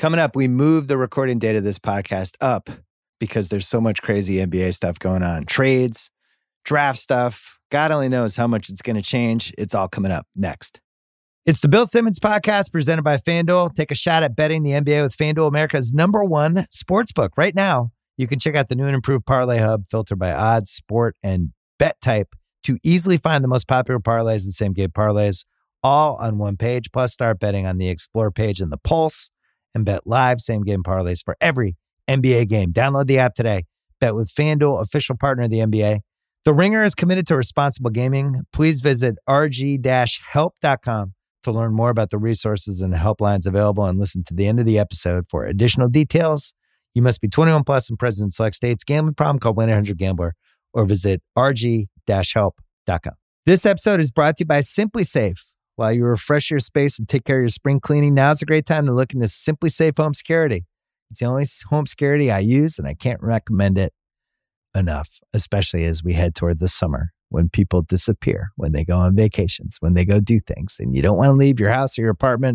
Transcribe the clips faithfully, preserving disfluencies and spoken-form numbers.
Coming up, we moved the recording date of this podcast up because there's so much crazy N B A stuff going on. Trades, draft stuff. God only knows how much it's going to change. It's all coming up next. It's the Bill Simmons Podcast presented by FanDuel. Take a shot at betting the N B A with FanDuel, America's number one sportsbook. Right now, you can check out the new and improved Parlay Hub filtered by odds, sport, and bet type to easily find the most popular parlays and same-game parlays all on one page. Plus, start betting on the Explore page and the Pulse and bet live same-game parlays for every N B A game. Download the app today. Bet with FanDuel, official partner of the N B A. The Ringer is committed to responsible gaming. Please visit r g dash help dot com to learn more about the resources and helplines available and listen to the end of the episode for additional details. You must be twenty-one plus and present in select states. Gambling problem? Call one eight hundred gambler or visit r g dash help dot com. This episode is brought to you by Simply Safe. While you refresh your space and take care of your spring cleaning, now's a great time to look into Simply Safe Home Security. It's the only home security I use, and I can't recommend it enough, especially as we head toward the summer when people disappear, when they go on vacations, when they go do things, and you don't want to leave your house or your apartment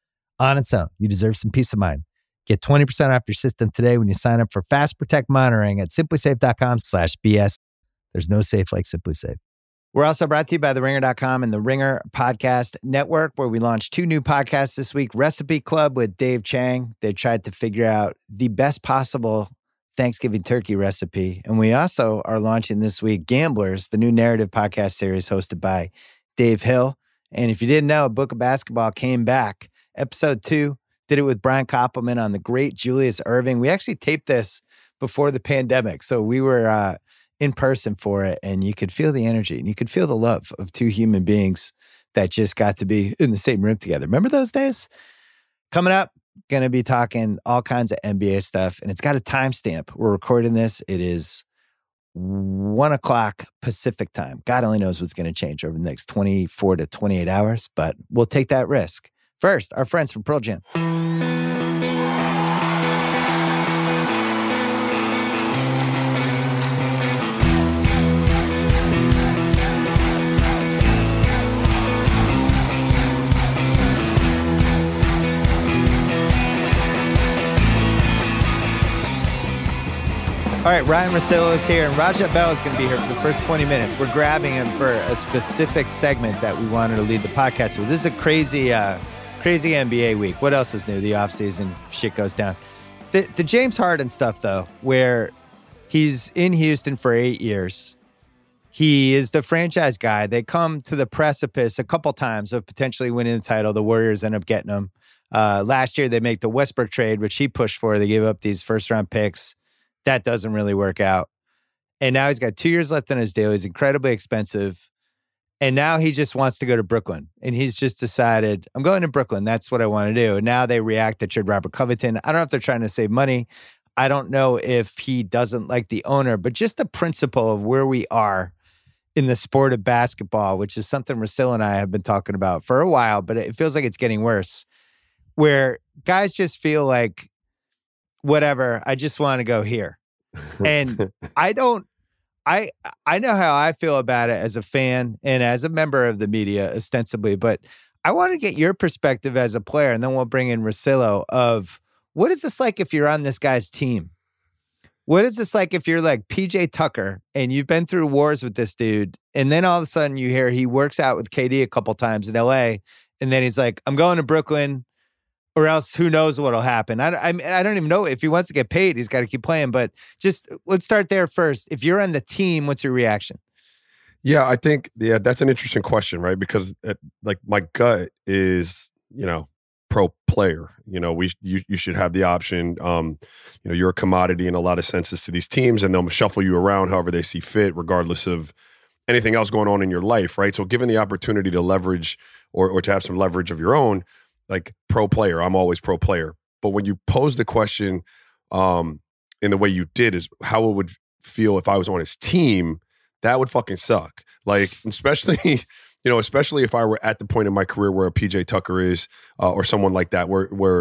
on its own. You deserve some peace of mind. Get twenty percent off your system today when you sign up for Fast Protect monitoring at simply safe dot com slash B S. There's no safe like Simply Safe. We're also brought to you by the ringer dot com and the Ringer Podcast Network, where we launched two new podcasts this week. Recipe Club with Dave Chang. They tried to figure out the best possible Thanksgiving turkey recipe. And we also are launching this week Gamblers, the new narrative podcast series hosted by Dave Hill. And if you didn't know, A Book of Basketball came back. Episode two, did it with Brian Koppelman on the great Julius Erving. We actually taped this before the pandemic. So we were uh, in person for it, and you could feel the energy and you could feel the love of two human beings that just got to be in the same room together. Remember those days? Coming up, going to be talking all kinds of N B A stuff, and it's got a timestamp. We're recording this. It is one o'clock Pacific time. God only knows what's going to change over the next twenty-four to twenty-eight hours, but we'll take that risk. First, our friends from Pearl Jam. All right, Ryan Russillo is here, and Rajat Bell is going to be here for the first twenty minutes. We're grabbing him for a specific segment that we wanted to lead the podcast with. This is a crazy, uh, crazy N B A week. What else is new? The offseason shit goes down. The, the James Harden stuff, though, where he's in Houston for eight years. He is the franchise guy. They come to the precipice a couple times of potentially winning the title. The Warriors end up getting him. Uh, last year, they make the Westbrook trade, which he pushed for. They gave up these first-round picks. That doesn't really work out. And now he's got two years left on his deal. He's incredibly expensive. And now he just wants to go to Brooklyn. And he's just decided, I'm going to Brooklyn. That's what I want to do. And now they react to trade Robert Covington. I don't know if they're trying to save money. I don't know if he doesn't like the owner. But just the principle of where we are in the sport of basketball, which is something Russillo and I have been talking about for a while, but it feels like it's getting worse, where guys just feel like, whatever, I just want to go here. And I don't, I I know how I feel about it as a fan and as a member of the media, ostensibly, but I want to get your perspective as a player, and then we'll bring in Russillo of what is this like if you're on this guy's team? What is this like if you're like P J Tucker and you've been through wars with this dude, and then all of a sudden you hear he works out with K D a couple times in L A, and then he's like, I'm going to Brooklyn, or else who knows what'll happen. I, I, I don't even know if he wants to get paid. He's got to keep playing. But just let's start there first. If you're on the team, what's your reaction? Yeah, I think, yeah, that's an interesting question, right? Because it, like my gut is, you know, pro player. You know, we you you should have the option. Um, you know, you're a commodity in a lot of senses to these teams, and they'll shuffle you around however they see fit, regardless of anything else going on in your life, right? So given the opportunity to leverage or or to have some leverage of your own, like pro player, I'm always pro player. But when you pose the question um, in the way you did, is how it would feel if I was on his team, that would fucking suck. Like, especially, you know, especially if I were at the point in my career where a P J Tucker is, uh, or someone like that, where, where,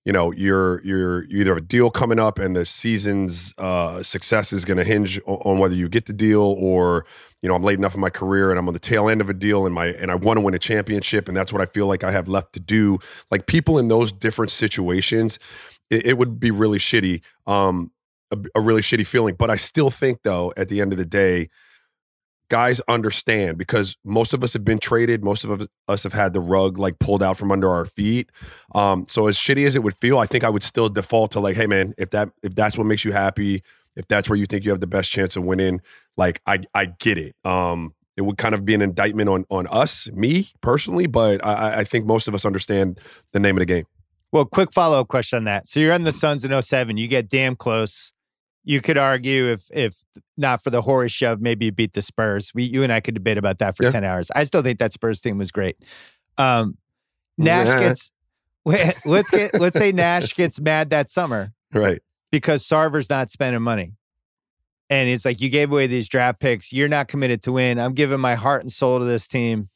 you know, you're you're you either have a deal coming up and the season's uh, success is going to hinge on, on whether you get the deal, or you know, I'm late enough in my career and I'm on the tail end of a deal and my and I want to win a championship and that's what I feel like I have left to do. Like people in those different situations, it, it would be really shitty, um, a, a really shitty feeling. But I still think though, at the end of the day, guys understand, because most of us have been traded. Most of us have had the rug like pulled out from under our feet. Um, so as shitty as it would feel, I think I would still default to like, hey man, if that if that's what makes you happy, if that's where you think you have the best chance of winning, like I I get it. Um, it would kind of be an indictment on on us, me personally, but I, I think most of us understand the name of the game. Well, quick follow up question on that. So you're on the Suns in oh seven. You get damn close. You could argue if if not for the Horace shove, maybe you beat the Spurs. We, you and I could debate about that for yeah. ten hours. I still think that Spurs team was great. Um, Nash yeah. gets let's get let's say Nash gets mad that summer, right? Because Sarver's not spending money, and it's like, you gave away these draft picks. You're not committed to win. I'm giving my heart and soul to this team.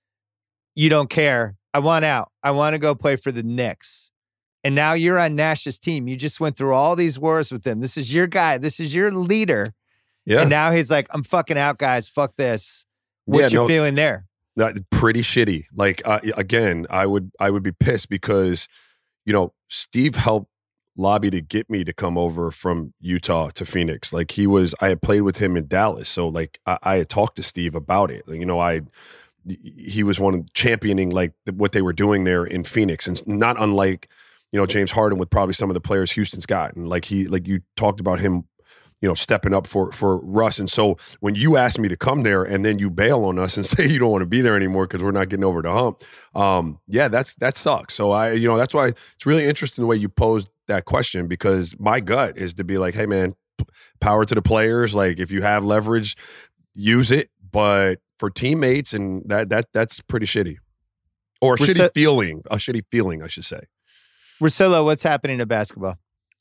You don't care. I want out. I want to go play for the Knicks. And now you're on Nash's team. You just went through all these wars with him. This is your guy. This is your leader. Yeah. And now he's like, I'm fucking out, guys. Fuck this. What yeah, you no, feeling there? That, pretty shitty. Like, uh, again, I would I would be pissed because, you know, Steve helped lobby to get me to come over from Utah to Phoenix. Like he was, I had played with him in Dallas. So like I, I had talked to Steve about it. You know, I he was one of championing like the, what they were doing there in Phoenix. And not unlike, you know, James Harden with probably some of the players Houston's gotten. Like he, like you talked about him, you know, stepping up for for Russ. And so when you asked me to come there and then you bail on us and say you don't want to be there anymore because we're not getting over the hump, um, yeah, that's that sucks. So I, you know, that's why it's really interesting the way you posed that question, because my gut is to be like, hey man, power to the players. Like if you have leverage, use it. But for teammates, and that that that's pretty shitty, or a we're shitty so- feeling, a shitty feeling, I should say. Russillo, what's happening to basketball?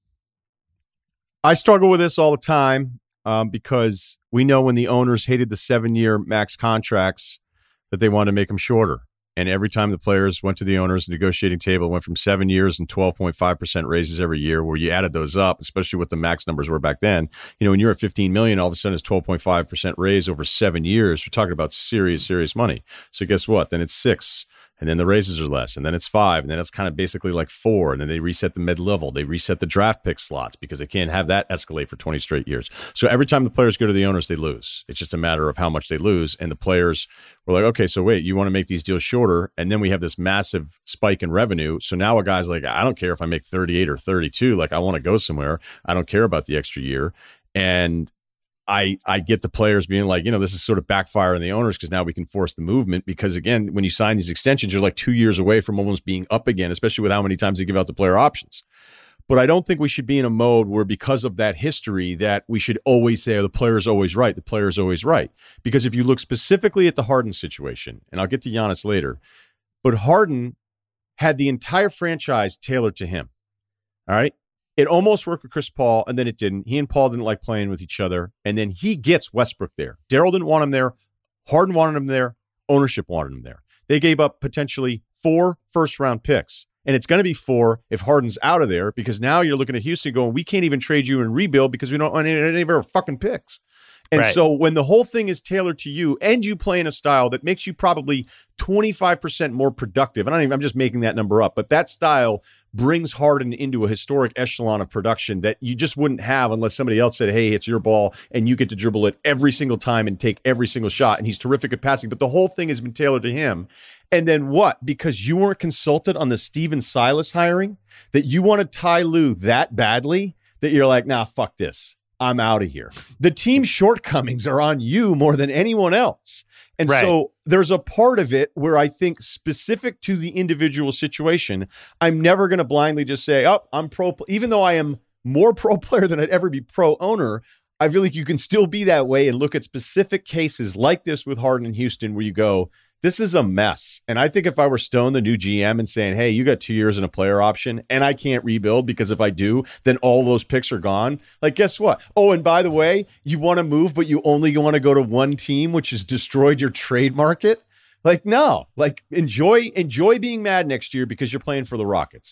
I struggle with this all the time um, because we know when the owners hated the seven-year max contracts that they wanted to make them shorter. And every time the players went to the owners' negotiating table, it went from seven years and twelve point five percent raises every year, where you added those up, especially what the max numbers were back then. You know, when you're at fifteen million dollars, all of a sudden it's twelve point five percent raise over seven years. We're talking about serious, serious money. So guess what? Then it's six. And then the raises are less, and then it's five, and then it's kind of basically like four, and then they reset the mid-level. They reset the draft pick slots because they can't have that escalate for twenty straight years. So every time the players go to the owners, they lose. It's just a matter of how much they lose, and the players were like, okay, so wait, you want to make these deals shorter, and then we have this massive spike in revenue. So now a guy's like, I don't care if I make thirty-eight or thirty-two. Like, I want to go somewhere. I don't care about the extra year. And I, I get the players being like, you know, this is sort of backfiring the owners because now we can force the movement. Because again, when you sign these extensions, you're like two years away from almost being up again, especially with how many times they give out the player options. But I don't think we should be in a mode where, because of that history, that we should always say, oh, the player's always right. The player's always right. Because if you look specifically at the Harden situation, and I'll get to Giannis later, but Harden had the entire franchise tailored to him. All right. It almost worked with Chris Paul, and then it didn't. He and Paul didn't like playing with each other, and then he gets Westbrook there. Daryl didn't want him there. Harden wanted him there. Ownership wanted him there. They gave up potentially four first-round picks, and it's going to be four if Harden's out of there, because now you're looking at Houston going, we can't even trade you and rebuild because we don't own any of our fucking picks. And right. So when the whole thing is tailored to you and you play in a style that makes you probably twenty-five percent more productive, and I don't even, I'm just making that number up, but that style brings Harden into a historic echelon of production that you just wouldn't have unless somebody else said, hey, it's your ball and you get to dribble it every single time and take every single shot. And he's terrific at passing, but the whole thing has been tailored to him. And then what? Because you weren't consulted on the Steven Silas hiring, that you wanted Ty Lue that badly that you're like, nah, fuck this. I'm out of here. The team's shortcomings are on you more than anyone else. And right. So there's a part of it where I think, specific to the individual situation, I'm never going to blindly just say, oh, I'm pro, even though I am more pro player than I'd ever be pro owner. I feel like you can still be that way and look at specific cases like this with Harden and Houston where you go, this is a mess. And I think if I were Stone, the new G M, and saying, hey, you got two years and a player option and I can't rebuild because if I do, then all those picks are gone. Like, guess what? Oh, and by the way, you want to move, but you only want to go to one team, which has destroyed your trade market. Like, no, like enjoy, enjoy being mad next year because you're playing for the Rockets.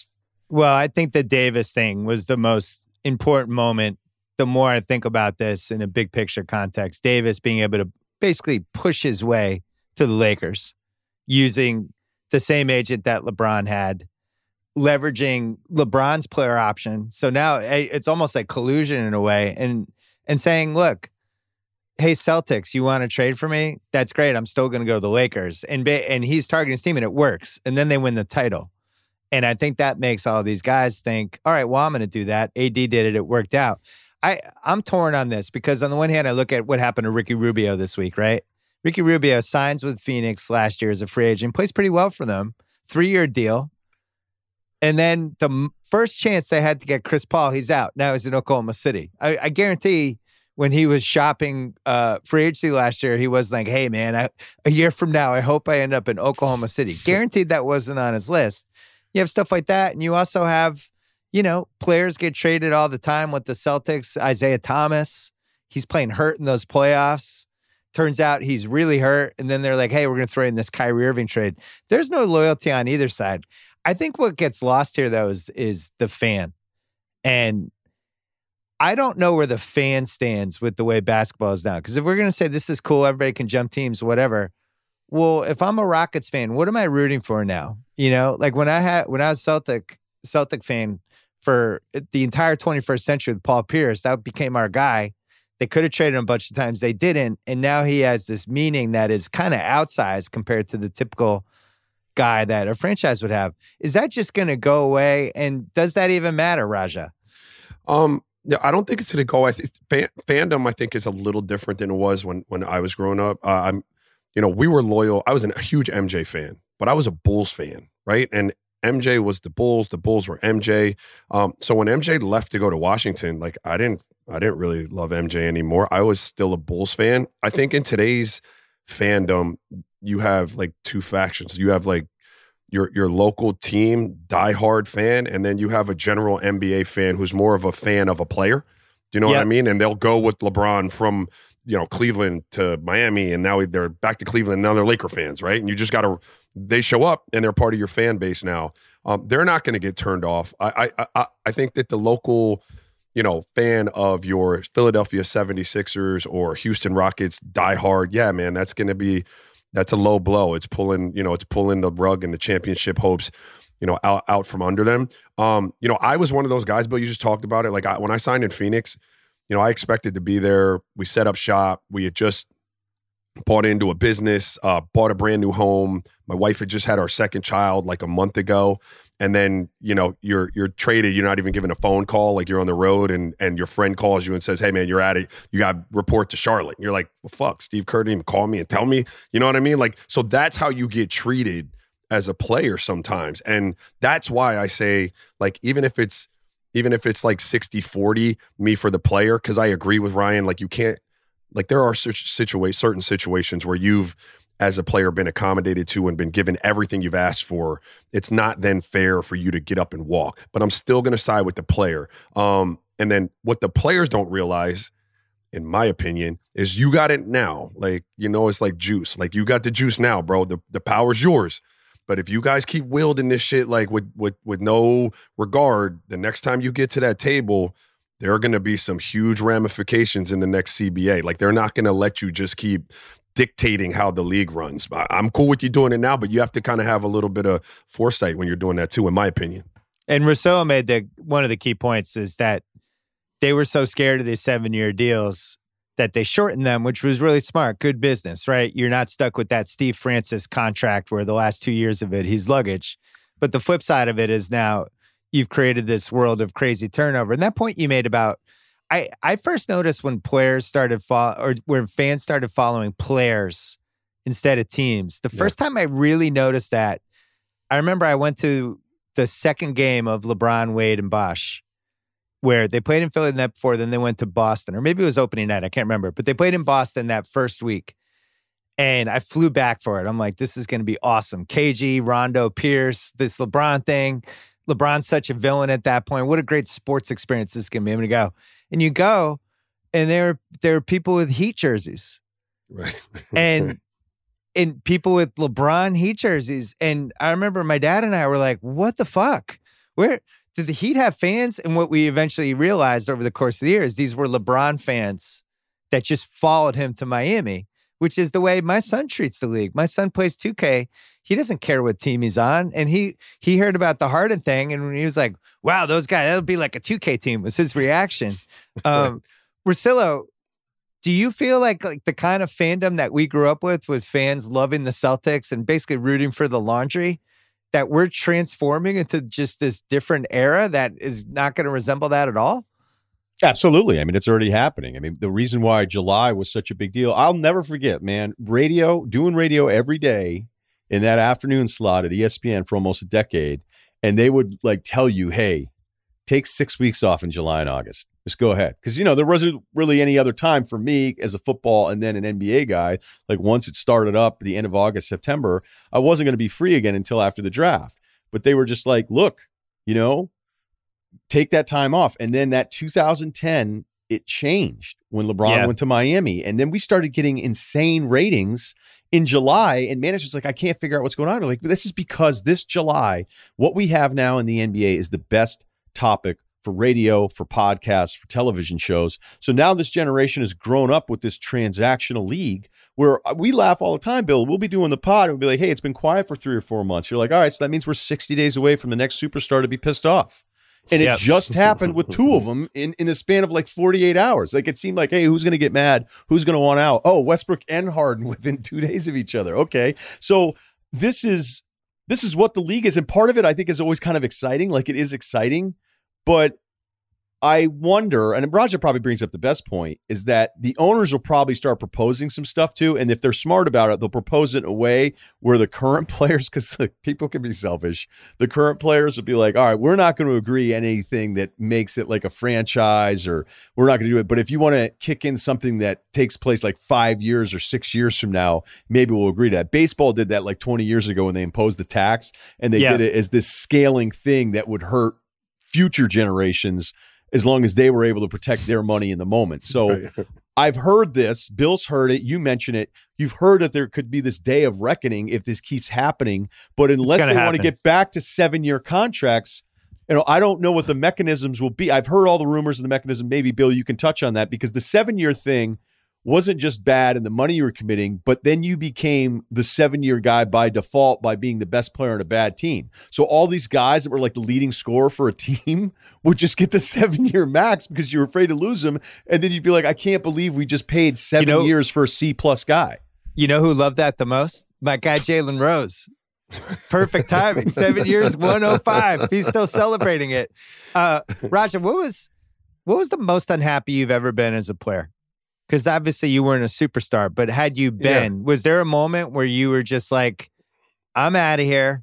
Well, I think the Davis thing was the most important moment. The more I think about this in a big picture context, Davis being able to basically push his way to the Lakers using the same agent that LeBron had, leveraging LeBron's player option. So now it's almost like collusion in a way, and and saying, look, hey, Celtics, you want to trade for me? That's great. I'm still going to go to the Lakers. And ba- and he's targeting his team, and it works. And then they win the title. And I think that makes all these guys think, all right, well, I'm going to do that. A D did it. It worked out. I, I'm torn on this because on the one hand, I look at what happened to Ricky Rubio this week, right? Ricky Rubio signs with Phoenix last year as a free agent, plays pretty well for them, three-year deal. And then the m- first chance they had to get Chris Paul, he's out. Now he's in Oklahoma City. I, I guarantee when he was shopping uh, free agency last year, he was like, hey, man, I, a year from now, I hope I end up in Oklahoma City. Guaranteed that wasn't on his list. You have stuff like that. And you also have, you know, players get traded all the time with the Celtics. Isaiah Thomas, he's playing hurt in those playoffs. Turns out he's really hurt. And then they're like, hey, we're going to throw in this Kyrie Irving trade. There's no loyalty on either side. I think what gets lost here, though, is, is the fan. And I don't know where the fan stands with the way basketball is now. Because if we're going to say this is cool, everybody can jump teams, whatever. Well, if I'm a Rockets fan, what am I rooting for now? You know, like when I had when I was Celtic Celtic fan for the entire twenty-first century with Paul Pierce, that became our guy. They could have traded him a bunch of times. They didn't. And now he has this meaning that is kind of outsized compared to the typical guy that a franchise would have. Is that just going to go away? And does that even matter, Raja? Um, yeah, I don't think it's going to go. I think fan, fandom, I think, is a little different than it was when when I was growing up. Uh, I'm, you know, we were loyal. I was a huge M J fan, but I was a Bulls fan, right? And M J was the Bulls. The Bulls were M J. Um, so when M J left to go to Washington, like I didn't, I didn't really love M J anymore. I was still a Bulls fan. I think in today's fandom, you have like two factions. You have like your your local team diehard fan, and then you have a general N B A fan who's more of a fan of a player. Do you know yep. what I mean? And they'll go with LeBron from, you know, Cleveland to Miami, and now they're back to Cleveland. Now they're Laker fans, right? And you just got to, they show up and they're part of your fan base now. Um, they're not going to get turned off. I, I I I think that the local, you know, fan of your Philadelphia seventy-sixers or Houston Rockets diehard, yeah, man, that's going to be, that's a low blow. It's pulling, you know, it's pulling the rug and the championship hopes, you know, out, out from under them. Um, you know, I was one of those guys, Bill, you just talked about it. Like I, when I signed in Phoenix, you know, I expected to be there. We set up shop. We had just bought into a business, uh, bought a brand new home. My wife had just had our second child like a month ago. And then, you know, you're you're traded. You're not even given a phone call. Like you're on the road and and your friend calls you and says, hey, man, you're at it. You got to report to Charlotte. And you're like, well, fuck, Steve Kerr didn't even call me and tell me. You know what I mean? Like, so that's how you get treated as a player sometimes. And that's why I say, like, even if it's, even if it's like sixty forty me for the player, because I agree with Ryan, like you can't, like there are situa- certain situations where you've, as a player, been accommodated to and been given everything you've asked for. It's not then fair for you to get up and walk. But I'm still going to side with the player. Um, and then what the players don't realize, in my opinion, is you got it now. Like, you know, it's like juice. Like you got the juice now, bro. The the power's yours. But if you guys keep wielding this shit like with with with no regard, the next time you get to that table, there are going to be some huge ramifications in the next C B A. Like they're not going to let you just keep dictating how the league runs. I'm cool with you doing it now, but you have to kind of have a little bit of foresight when you're doing that too, in my opinion. And Rousseau made the one of the key points is that they were so scared of these seven-year deals that they shortened them, which was really smart. Good business, right? You're not stuck with that Steve Francis contract where the last two years of it, he's luggage. But the flip side of it is now you've created this world of crazy turnover. And that point you made about, I, I first noticed when players started follow, or when fans started following players instead of teams. The first yeah. time I really noticed that, I remember I went to the second game of LeBron, Wade, and Bosh, where they played in Philly the night before, then they went to Boston, or maybe it was opening night, I can't remember, but they played in Boston that first week. And I flew back for it. I'm like, this is going to be awesome. K G, Rondo, Pierce, this LeBron thing. LeBron's such a villain at that point. What a great sports experience this is going to be. I'm going to go. And you go, and there, there are people with Heat jerseys. Right. and and people with LeBron Heat jerseys. And I remember my dad and I were like, what the fuck? Where did the Heat have fans? And what we eventually realized over the course of the years, these were LeBron fans that just followed him to Miami, which is the way my son treats the league. My son plays two K. He doesn't care what team he's on. And he he heard about the Harden thing, and he was like, wow, those guys, that'll be like a two K team, was his reaction. Um, Russillo, do you feel like, like the kind of fandom that we grew up with, with fans loving the Celtics and basically rooting for the laundry, that we're transforming into just this different era that is not going to resemble that at all? Absolutely. I mean, it's already happening. I mean, the reason why July was such a big deal, I'll never forget, man, radio, doing radio every day in that afternoon slot at E S P N for almost a decade. And they would like tell you, hey, take six weeks off in July and August. Just go ahead. Because, you know, there wasn't really any other time for me as a football and then an N B A guy. Like once it started up at the end of August, September, I wasn't going to be free again until after the draft. But they were just like, look, you know, take that time off. And then that two thousand ten, it changed when LeBron yeah. went to Miami. And then we started getting insane ratings in July. And managers like, I can't figure out what's going on. They're like, this is because this July, what we have now in the N B A is the best topic for radio, for podcasts, for television shows. So now this generation has grown up with this transactional league where we laugh all the time, Bill. We'll be doing the pod and we'll be like, hey, it's been quiet for three or four months. You're like, all right, so that means we're sixty days away from the next superstar to be pissed off. And yep. it just happened with two of them in, in a span of like forty-eight hours. Like it seemed like, hey, who's going to get mad? Who's going to want out? Oh, Westbrook and Harden within two days of each other. Okay. So this is this is what the league is. And part of it, I think, is always kind of exciting. Like it is exciting. But I wonder, and Raja probably brings up the best point, is that the owners will probably start proposing some stuff too. And if they're smart about it, they'll propose it in a way where the current players, because like, people can be selfish, the current players will be like, all right, we're not going to agree anything that makes it like a franchise, or we're not going to do it. But if you want to kick in something that takes place like five years or six years from now, maybe we'll agree to that. Baseball did that like twenty years ago when they imposed the tax, and they yeah. did it as this scaling thing that would hurt future generations as long as they were able to protect their money in the moment. So I've heard this. Bill's heard it. You mentioned it. You've heard that there could be this day of reckoning if this keeps happening. But unless they happen. want to get back to seven-year contracts, you know, I don't know what the mechanisms will be. I've heard all the rumors of the mechanism. Maybe, Bill, you can touch on that, because the seven-year thing wasn't just bad in the money you were committing, but then you became the seven-year guy by default by being the best player on a bad team. So all these guys that were like the leading scorer for a team would just get the seven-year max because you were afraid to lose them. And then you'd be like, I can't believe we just paid seven you know, years for a C-plus guy. You know who loved that the most? My guy, Jalen Rose. Perfect timing. Seven years, one oh five. He's still celebrating it. Uh, Raja, what was, what was the most unhappy you've ever been as a player? Because obviously you weren't a superstar, but had you been, yeah. was there a moment where you were just like, I'm out of here,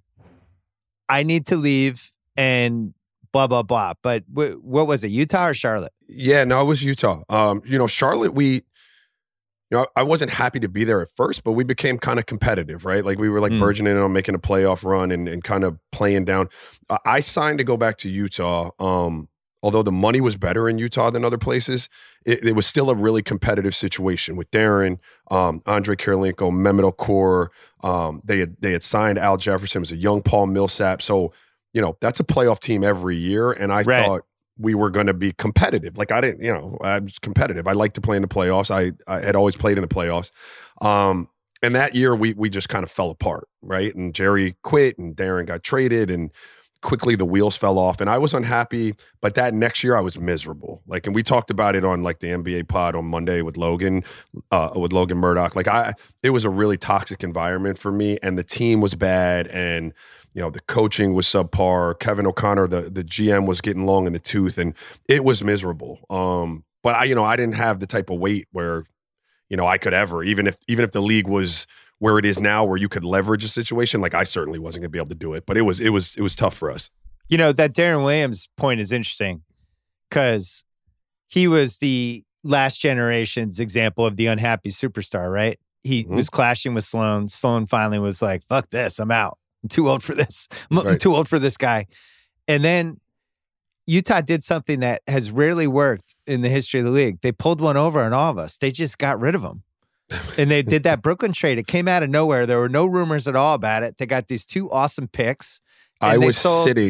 I need to leave, and blah, blah, blah. But w- what was it, Utah or Charlotte? Yeah, no, it was Utah. Um, you know, Charlotte, we, you know, I wasn't happy to be there at first, but we became kind of competitive, right? Like we were like mm. burgeoning on making a playoff run and, and kind of playing down. Uh, I signed to go back to Utah. Um, Although the money was better in Utah than other places, it, it was still a really competitive situation with Darren, um, Andre Kirilenko, Mehmet Okur. Um, they had they had signed Al Jefferson, was a young Paul Millsap. So, you know, that's a playoff team every year. And I right. thought we were going to be competitive. Like I didn't, you know, I was competitive. I like to play in the playoffs. I, I had always played in the playoffs. Um, and that year we we just kind of fell apart, right? And Jerry quit and Darren got traded, and quickly the wheels fell off, and I was unhappy. But that next year I was miserable. Like, and we talked about it on like the N B A pod on Monday with Logan, uh, with Logan Murdoch. Like I, it was a really toxic environment for me, and the team was bad, and you know the coaching was subpar. Kevin O'Connor, the the G M, was getting long in the tooth, and it was miserable. Um, but I, you know, I didn't have the type of weight where, you know, I could ever, even if even if the league was where it is now, where you could leverage a situation, like I certainly wasn't going to be able to do it. But it was it was it was tough for us. You know, that Darren Williams point is interesting because he was the last generation's example of the unhappy superstar, right? He mm-hmm. was clashing with Sloan. Sloan finally was like, fuck this, I'm out. I'm too old for this. I'm right. too old for this guy. And then Utah did something that has rarely worked in the history of the league. They pulled one over on all of us. They just got rid of him. And they did that Brooklyn trade. It came out of nowhere. There were no rumors at all about it. They got these two awesome picks. I was sold, sitting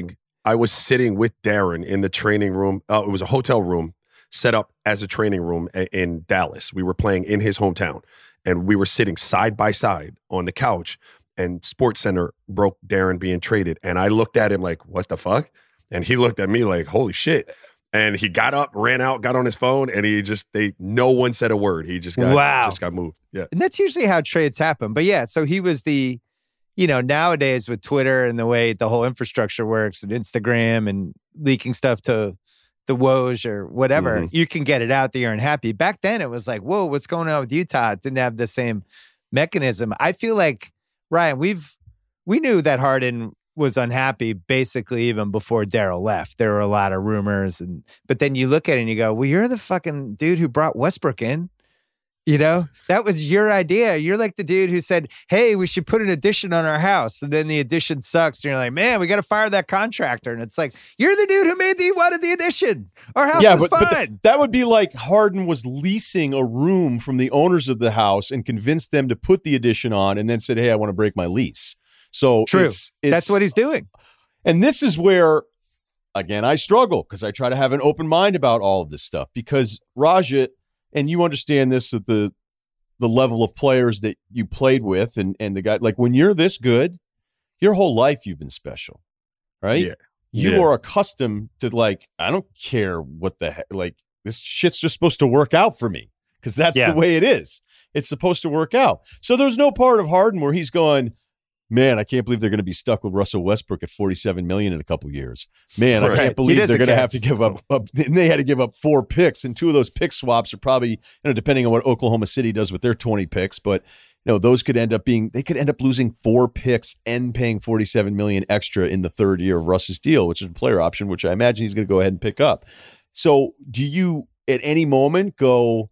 I was sitting with Darren in the training room. Uh, it was a hotel room set up as a training room a- in Dallas. We were playing in his hometown, and we were sitting side by side on the couch, and SportsCenter broke Darren being traded. And I looked at him like, what the fuck? And he looked at me like, holy shit. And he got up, ran out, got on his phone, and he just, they, no one said a word. He just got, wow. just got moved. Yeah. And that's usually how trades happen. But yeah, so he was the, you know, nowadays with Twitter and the way the whole infrastructure works and Instagram and leaking stuff to the Woj or whatever, mm-hmm. you can get it out that you're unhappy. Back then it was like, whoa, what's going on with Utah? It didn't have the same mechanism. I feel like, Ryan, we've, we knew that Harden was unhappy basically even before Daryl left. There were a lot of rumors, and but then you look at it and you go, well, you're the fucking dude who brought Westbrook in. You know, that was your idea. You're like the dude who said, hey, we should put an addition on our house. And then the addition sucks. And you're like, man, we got to fire that contractor. And it's like, you're the dude who made the, wanted the addition. Our house yeah, was but, fine. But th- that would be like Harden was leasing a room from the owners of the house and convinced them to put the addition on and then said, hey, I want to break my lease. So True. It's, it's, that's what he's doing. And this is where, again, I struggle because I try to have an open mind about all of this stuff because Raja, and you understand this at the the level of players that you played with and, and the guy, like when you're this good, your whole life you've been special, right? Yeah. You yeah. are accustomed to like, I don't care what the heck, like this shit's just supposed to work out for me because that's yeah. the way it is. It's supposed to work out. So there's no part of Harden where he's going, man, I can't believe they're going to be stuck with Russell Westbrook at forty-seven million dollars in a couple years. Man, right. I can't believe they're going to have to give up, up. And they had to give up four picks, and two of those pick swaps are probably, you know, depending on what Oklahoma City does with their twenty picks, but you know, those could end up being, they could end up losing four picks and paying forty-seven million dollars extra in the third year of Russ's deal, which is a player option, which I imagine he's going to go ahead and pick up. So, do you at any moment go,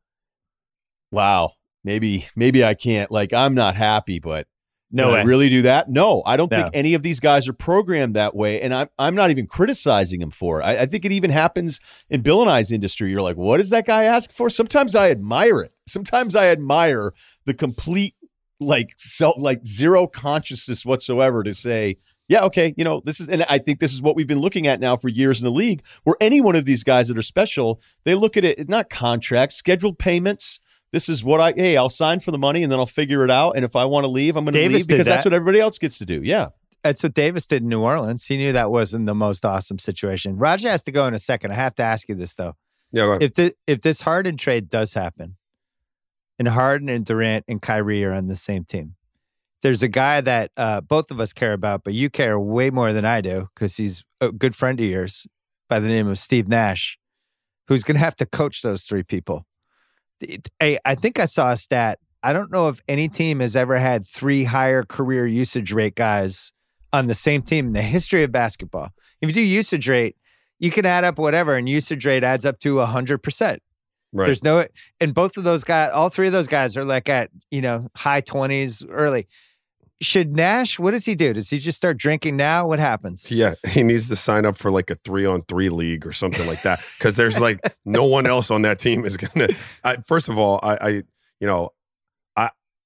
wow, maybe maybe I can't, like I'm not happy, but no Can way. I really do that? No, I don't no. think any of these guys are programmed that way, and I'm I'm not even criticizing him for it. I, I think it even happens in Bill and I's industry. You're like, what does that guy ask for? Sometimes I admire it. Sometimes I admire the complete like self, like zero consciousness whatsoever to say, yeah, okay, you know, this is, and I think this is what we've been looking at now for years in the league, where any one of these guys that are special, they look at it not contracts, scheduled payments. This is what I, hey, I'll sign for the money and then I'll figure it out. And if I want to leave, I'm going to leave because that. that's what everybody else gets to do. Yeah. That's what Davis did in New Orleans. He knew that wasn't the most awesome situation. Raja has to go in a second. I have to ask you this, though. Yeah, go ahead. If, the, if this Harden trade does happen and Harden and Durant and Kyrie are on the same team, there's a guy that uh, both of us care about, but you care way more than I do because he's a good friend of yours by the name of Steve Nash, who's going to have to coach those three people. I, I think I saw a stat. I don't know if any team has ever had three higher career usage rate guys on the same team in the history of basketball. If you do usage rate, you can add up whatever, and usage rate adds up to one hundred percent. Right. There's no, and both of those guys, all three of those guys are like at, you know, high twenties early. Should Nash, what does he do? Does he just start drinking now? What happens? Yeah, he needs to sign up for like a three on three league or something like that because there's like no one else on that team is gonna. I, first of all, I, I, you know, I,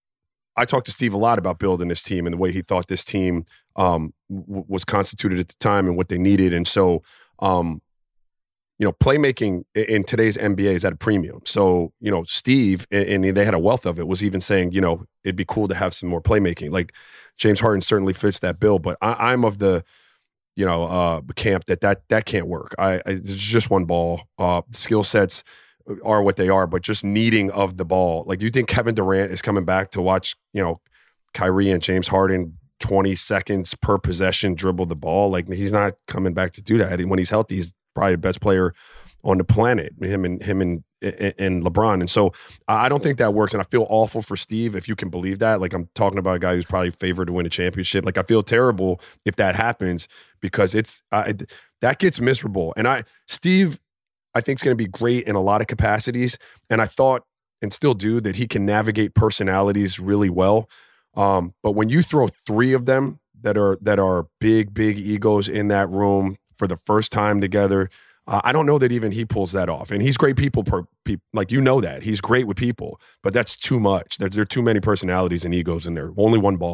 I talked to Steve a lot about building this team and the way he thought this team um, w- was constituted at the time and what they needed, and so, um, you know, playmaking in today's N B A is at a premium. So, you know, Steve, and they had a wealth of it, was even saying, you know, it'd be cool to have some more playmaking. Like James Harden certainly fits that bill, but I, I'm of the, you know, uh, camp that that that can't work. I, I it's just one ball. Uh, skill sets are what they are, but just needing of the ball. Like, do you think Kevin Durant is coming back to watch, you know, Kyrie and James Harden twenty seconds per possession dribble the ball? Like, he's not coming back to do that. And when he's healthy, he's probably the best player on the planet, him and him and and LeBron. And so I don't think that works. And I feel awful for Steve, if you can believe that. Like, I'm talking about a guy who's probably favored to win a championship. Like, I feel terrible if that happens because it's I, that gets miserable. And I Steve, I think is going to be great in a lot of capacities. And I thought and still do that he can navigate personalities really well. Um, but when you throw three of them that are that are big, big egos in that room for the first time together, uh, I don't know that even he pulls that off. And he's great people, per, pe- like, you know that. He's great with people, but that's too much. There, there are too many personalities and egos in there. Only one ball.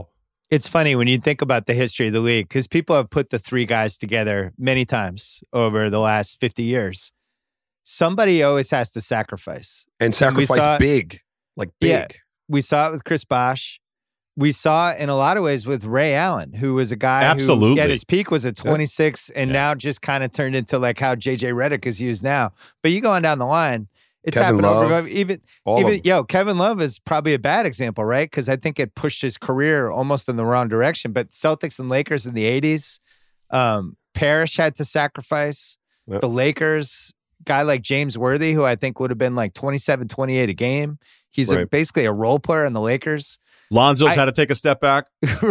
It's funny when you think about the history of the league, because people have put the three guys together many times over the last fifty years. Somebody always has to sacrifice. And sacrifice saw, big, like big. Yeah, we saw it with Chris Bosh. We saw it in a lot of ways with Ray Allen, who was a guy Absolutely. who at his peak was at twenty-six and yeah. now just kind of turned into like how J J Redick is used now. But you go on down the line, it's Kevin happened Love, over and over. Even, all even of them. yo, Kevin Love is probably a bad example, right? Because I think it pushed his career almost in the wrong direction. But Celtics and Lakers in the eighties, um, Parrish had to sacrifice. Yep. The Lakers, guy like James Worthy, who I think would have been like twenty-seven, twenty-eight a game. He's Right. a, basically a role player in the Lakers. Lonzo's I- had to take a step back.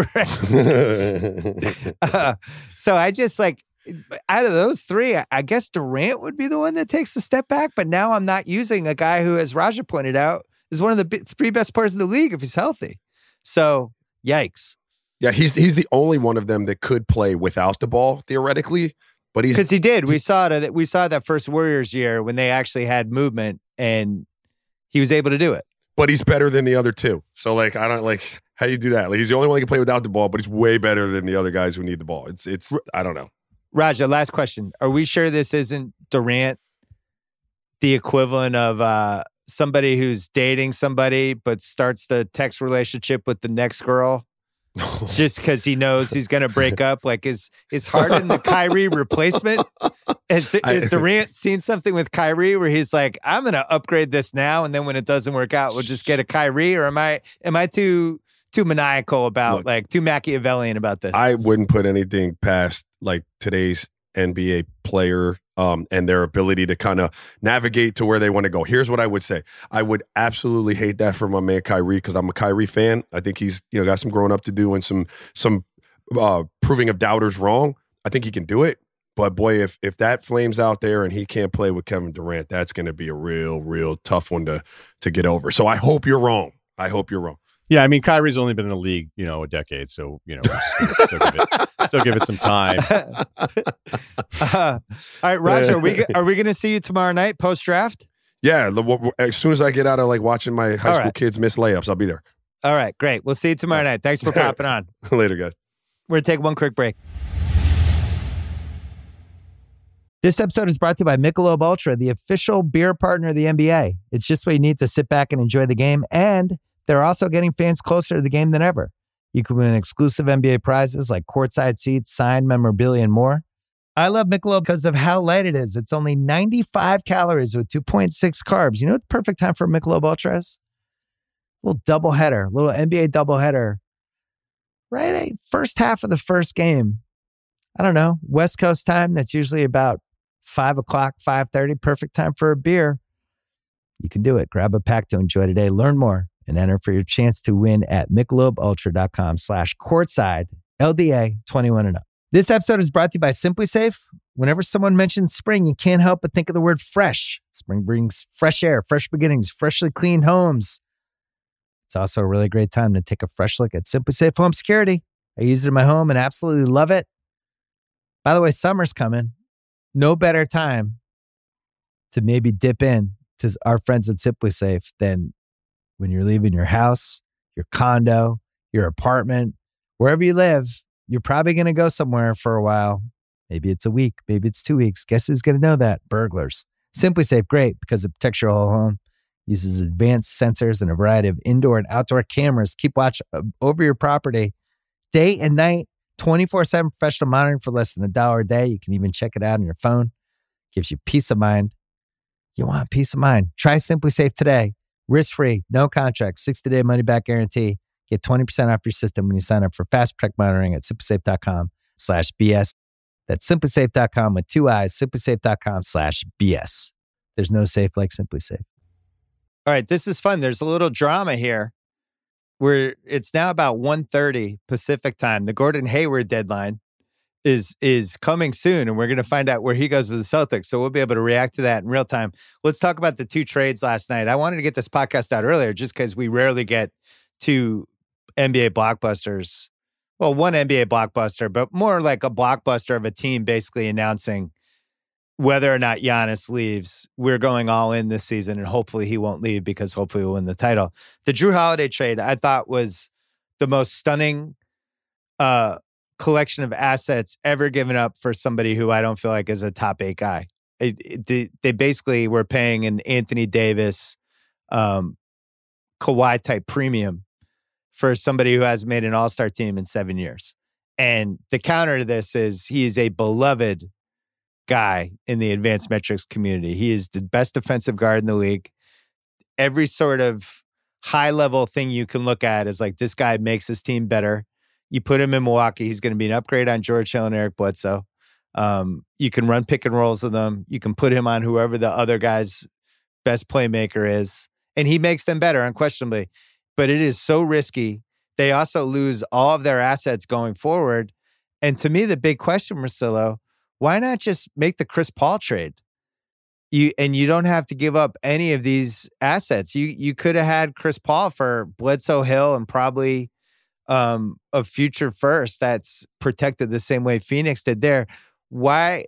uh, so I just like, out of those three, I- I guess Durant would be the one that takes a step back. But now I'm not using a guy who, as Raja pointed out, is one of the b- three best players in the league if he's healthy. So, yikes. Yeah, he's he's the only one of them that could play without the ball, theoretically. But he's Because he did. We saw it. uh, We saw that first Warriors year when they actually had movement, and he was able to do it. but he's better than the other two. So like I don't like how do you do that? Like he's the only one that can play without the ball, but he's way better than the other guys who need the ball. It's it's I don't know. Raja, last question. Are we sure this isn't Durant, the equivalent of uh, somebody who's dating somebody but starts the text relationship with the next girl just because he knows he's going to break up? Like, is is Harden the Kyrie replacement? Has, has Durant seen something with Kyrie where he's like, I'm going to upgrade this now, and then when it doesn't work out, we'll just get a Kyrie? Or am I am I too too maniacal about, Look, like, too Machiavellian about this? I wouldn't put anything past like today's N B A player um, and their ability to kind of navigate to where they want to go. Here's what I would say. I would absolutely hate that for my man Kyrie because I'm a Kyrie fan. I think he's you know got some growing up to do and some some uh, proving of doubters wrong. I think he can do it. But boy, if if that flames out there and he can't play with Kevin Durant, that's going to be a real, real tough one to to get over. So I hope you're wrong. I hope you're wrong. Yeah, I mean, Kyrie's only been in the league, you know, a decade. So, you know, we're just gonna still, give it, still give it some time. uh, all right, Roger, are we, are we going to see you tomorrow night post-draft? Yeah, the, w- as soon as I get out of like watching my high All school right. kids miss layups, I'll be there. All right, great. We'll see you tomorrow night. Thanks for popping on. Later, guys. We're going to take one quick break. This episode is brought to you by Michelob Ultra, the official beer partner of the N B A. It's just what you need to sit back and enjoy the game, and they're also getting fans closer to the game than ever. You can win exclusive N B A prizes like courtside seats, signed memorabilia, and more. I love Michelob because of how light it is. It's only ninety-five calories with two point six carbs. You know what the perfect time for Michelob Ultra is? A little doubleheader, little N B A doubleheader. Right, eh? First half of the first game. I don't know, West Coast time. That's usually about five o'clock, five thirty. Perfect time for a beer. You can do it. Grab a pack to enjoy today. Learn more and enter for your chance to win at michelobultra.com slash courtside, L D A twenty-one and up. This episode is brought to you by Simply Safe. Whenever someone mentions spring, you can't help but think of the word fresh. Spring brings fresh air, fresh beginnings, freshly cleaned homes. It's also a really great time to take a fresh look at Simply Safe Home Security. I use it in my home and absolutely love it. By the way, summer's coming. No better time to maybe dip in to our friends at Simply Safe than when you're leaving your house, your condo, your apartment, wherever you live. You're probably going to go somewhere for a while. Maybe it's a week. Maybe it's two weeks. Guess who's going to know that? Burglars. Simply Safe, great because it protects your whole home. Uses advanced sensors and a variety of indoor and outdoor cameras. Keep watch over your property day and night. twenty-four seven professional monitoring for less than a dollar a day. You can even check it out on your phone. Gives you peace of mind. You want peace of mind. Try Simply Safe today. Risk-free, no contract, sixty-day money-back guarantee. Get twenty percent off your system when you sign up for Fast Protect Monitoring at simplysafe.com slash BS. That's simplysafe.com with two eyes, simplysafe.com slash BS. There's no safe like Simply Safe. All right, this is fun. There's a little drama here where it's now about one thirty Pacific time. The Gordon Hayward deadline is is coming soon, and we're going to find out where he goes with the Celtics. So we'll be able to react to that in real time. Let's talk about the two trades last night. I wanted to get this podcast out earlier just because we rarely get two N B A blockbusters. Well, one N B A blockbuster, but more like a blockbuster of a team basically announcing whether or not Giannis leaves. We're going all in this season, and hopefully he won't leave because hopefully we'll win the title. The Jrue Holiday trade, I thought, was the most stunning uh, collection of assets ever given up for somebody who I don't feel like is a top eight guy. It, it, they, they basically were paying an Anthony Davis, um, Kawhi type premium for somebody who has made an all-star team in seven years. And the counter to this is he is a beloved guy in the advanced metrics community. He is the best defensive guard in the league. Every sort of high-level thing you can look at is like, this guy makes his team better. You put him in Milwaukee, he's going to be an upgrade on George Hill and Eric Bledsoe. Um, you can run pick and rolls with them. You can put him on whoever the other guy's best playmaker is. And he makes them better, unquestionably. But it is so risky. They also lose all of their assets going forward. And to me, the big question, Marcelo, why not just make the Chris Paul trade? You and you don't have to give up any of these assets. You you could have had Chris Paul for Bledsoe, Hill, and probably um, a future first that's protected the same way Phoenix did there. Why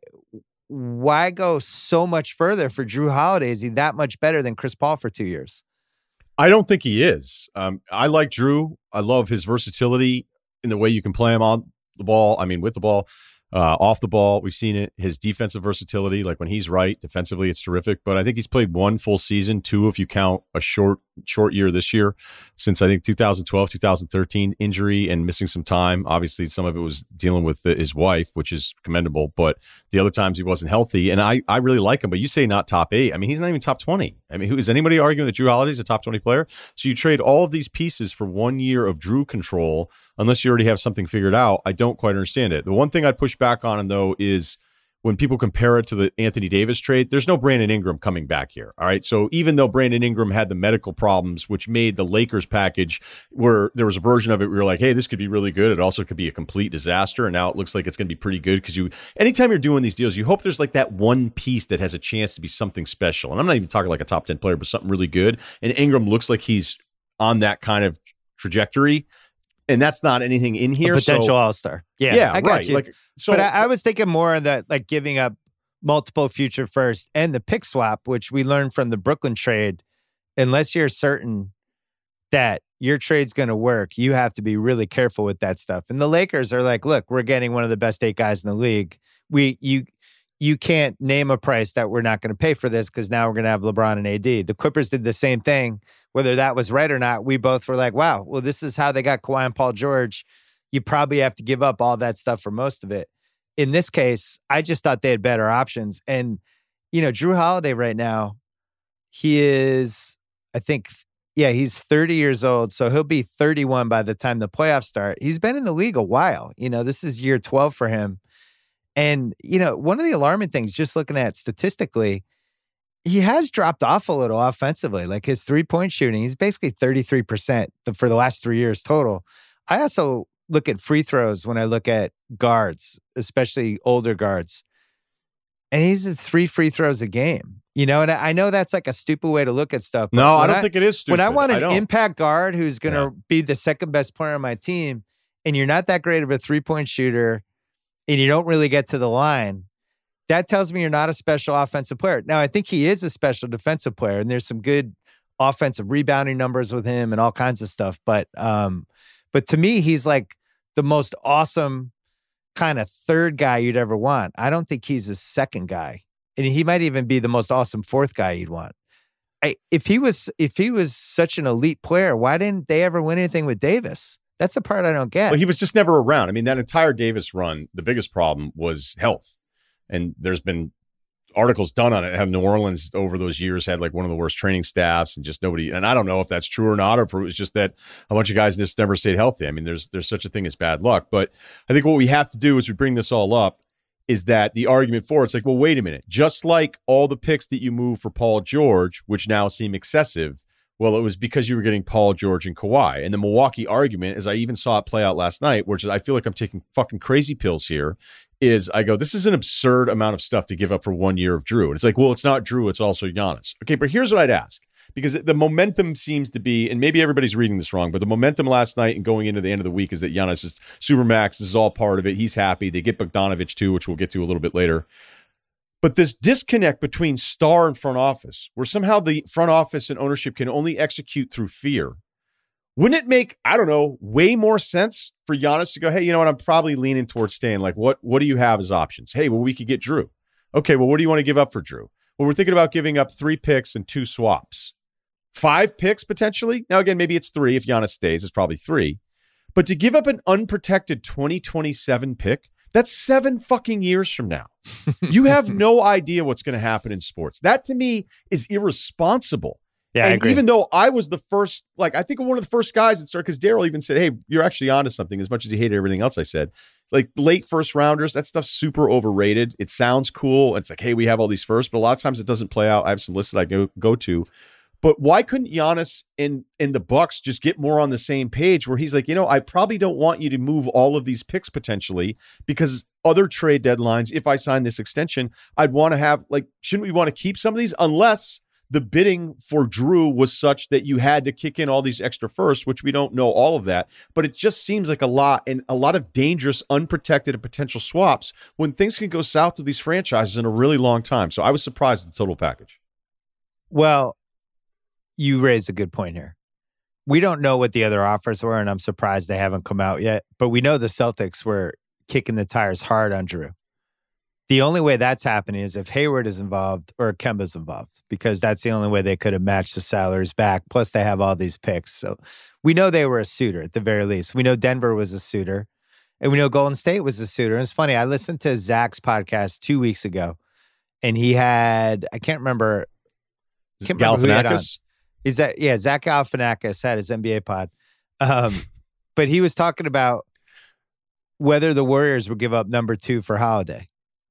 why go so much further for Jrue Holiday? Is he that much better than Chris Paul for two years? I don't think he is. Um, I like Jrue. I love his versatility in the way you can play him on the ball. I mean, with the ball. Uh, off the ball, we've seen it. His defensive versatility, like when he's right, defensively, it's terrific. But I think he's played one full season, two if you count a short short year this year, since I think two thousand twelve, two thousand thirteen, injury and missing some time. Obviously, some of it was dealing with the, his wife, which is commendable. But the other times he wasn't healthy. And I, I really like him. But you say not top eight. I mean, he's not even top twenty. I mean, who is anybody arguing that Jrue Holiday is a top twenty player? So you trade all of these pieces for one year of Jrue control, unless you already have something figured out. I don't quite understand it. The one thing I'd push back on him, though, is when people compare it to the Anthony Davis trade, there's no Brandon Ingram coming back here. All right. So even though Brandon Ingram had the medical problems, which made the Lakers package where there was a version of it where you're like, hey, this could be really good. It also could be a complete disaster. And now it looks like it's going to be pretty good because you, anytime you're doing these deals, you hope there's like that one piece that has a chance to be something special. And I'm not even talking like a top ten player, but something really good. And Ingram looks like he's on that kind of trajectory. And that's not anything in here. A potential so, all-star. Yeah, yeah, I got right. you. Like, so, but I, I was thinking more of that, like giving up multiple future first and the pick swap, which we learned from the Brooklyn trade. Unless you're certain that your trade's going to work, you have to be really careful with that stuff. And the Lakers are like, look, we're getting one of the best eight guys in the league. We you you can't name a price that we're not going to pay for this because now we're going to have LeBron and A D. The Clippers did the same thing. Whether that was right or not, we both were like, wow, well, this is how they got Kawhi and Paul George. You probably have to give up all that stuff for most of it. In this case, I just thought they had better options. And, you know, Jrue Holiday right now, he is, I think, yeah, he's thirty years old. So he'll be thirty-one by the time the playoffs start. He's been in the league a while. You know, this is year twelve for him. And, you know, one of the alarming things, just looking at statistically, he has dropped off a little offensively. Like his three-point shooting, he's basically thirty-three percent for the last three years total. I also look at free throws when I look at guards, especially older guards. And he's at three free throws a game. You know, and I know that's like a stupid way to look at stuff. But no, I don't I, think it is stupid. When I want an I impact guard who's going to yeah. be the second best player on my team, and you're not that great of a three-point shooter, and you don't really get to the line, that tells me you're not a special offensive player. Now, I think he is a special defensive player, and there's some good offensive rebounding numbers with him and all kinds of stuff. But, um, but to me, he's like the most awesome kind of third guy you'd ever want. I don't think he's a second guy, and he might even be the most awesome fourth guy you'd want. I, if he was, if he was such an elite player, why didn't they ever win anything with Davis? That's the part I don't get. Well, he was just never around. I mean, that entire Davis run, the biggest problem was health. And there's been articles done on it. How New Orleans over those years had like one of the worst training staffs and just nobody. And I don't know if that's true or not, or if it was just that a bunch of guys just never stayed healthy. I mean, there's there's such a thing as bad luck. But I think what we have to do as we bring this all up is that the argument for it's like, well, wait a minute. Just like all the picks that you move for Paul George, which now seem excessive, well, it was because you were getting Paul George and Kawhi. And the Milwaukee argument, as I even saw it play out last night, which is I feel like I'm taking fucking crazy pills here, is I go, this is an absurd amount of stuff to give up for one year of Jrue. And it's like, well, it's not Jrue, it's also Giannis. Okay, but here's what I'd ask. Because the momentum seems to be, and maybe everybody's reading this wrong, but the momentum last night and going into the end of the week is that Giannis is Supermax. This is all part of it. He's happy. They get Bogdanovich too, which we'll get to a little bit later. But this disconnect between star and front office, where somehow the front office and ownership can only execute through fear. Wouldn't it make, I don't know, way more sense for Giannis to go, hey, you know what, I'm probably leaning towards staying. Like, what what do you have as options? Hey, well, we could get Drew. Okay, well, what do you want to give up for Drew? Well, we're thinking about giving up three picks and two swaps. Five picks, potentially? Now, again, maybe it's three. If Giannis stays, it's probably three. But to give up an unprotected twenty twenty-seven pick, that's seven fucking years from now. You have no idea what's going to happen in sports. That, to me, is irresponsible. Yeah, and I agree. Even though I was the first, like, I think one of the first guys that started, because Daryl even said, hey, you're actually onto something, as much as he hated everything else I said. Like, late first rounders, that stuff's super overrated. It sounds cool. It's like, hey, we have all these first, but a lot of times it doesn't play out. I have some lists that I go, go to. But why couldn't Giannis and, and the Bucks just get more on the same page where he's like, you know, I probably don't want you to move all of these picks potentially because other trade deadlines, if I sign this extension, I'd want to have, like, shouldn't we want to keep some of these unless the bidding for Drew was such that you had to kick in all these extra firsts, which we don't know all of that. But it just seems like a lot and a lot of dangerous, unprotected and potential swaps when things can go south with these franchises in a really long time. So I was surprised at the total package. Well, you raised a good point here. We don't know what the other offers were, and I'm surprised they haven't come out yet. But we know the Celtics were kicking the tires hard on Drew. The only way that's happening is if Hayward is involved or Kemba's involved, because that's the only way they could have matched the salaries back. Plus, they have all these picks. So we know they were a suitor at the very least. We know Denver was a suitor, and we know Golden State was a suitor. And it's funny, I listened to Zach's podcast two weeks ago, and he had, I can't remember, I can't remember who he had on. Is that, yeah, Zach Galifianakis had his N B A pod. Um, but he was talking about whether the Warriors would give up number two for Holiday.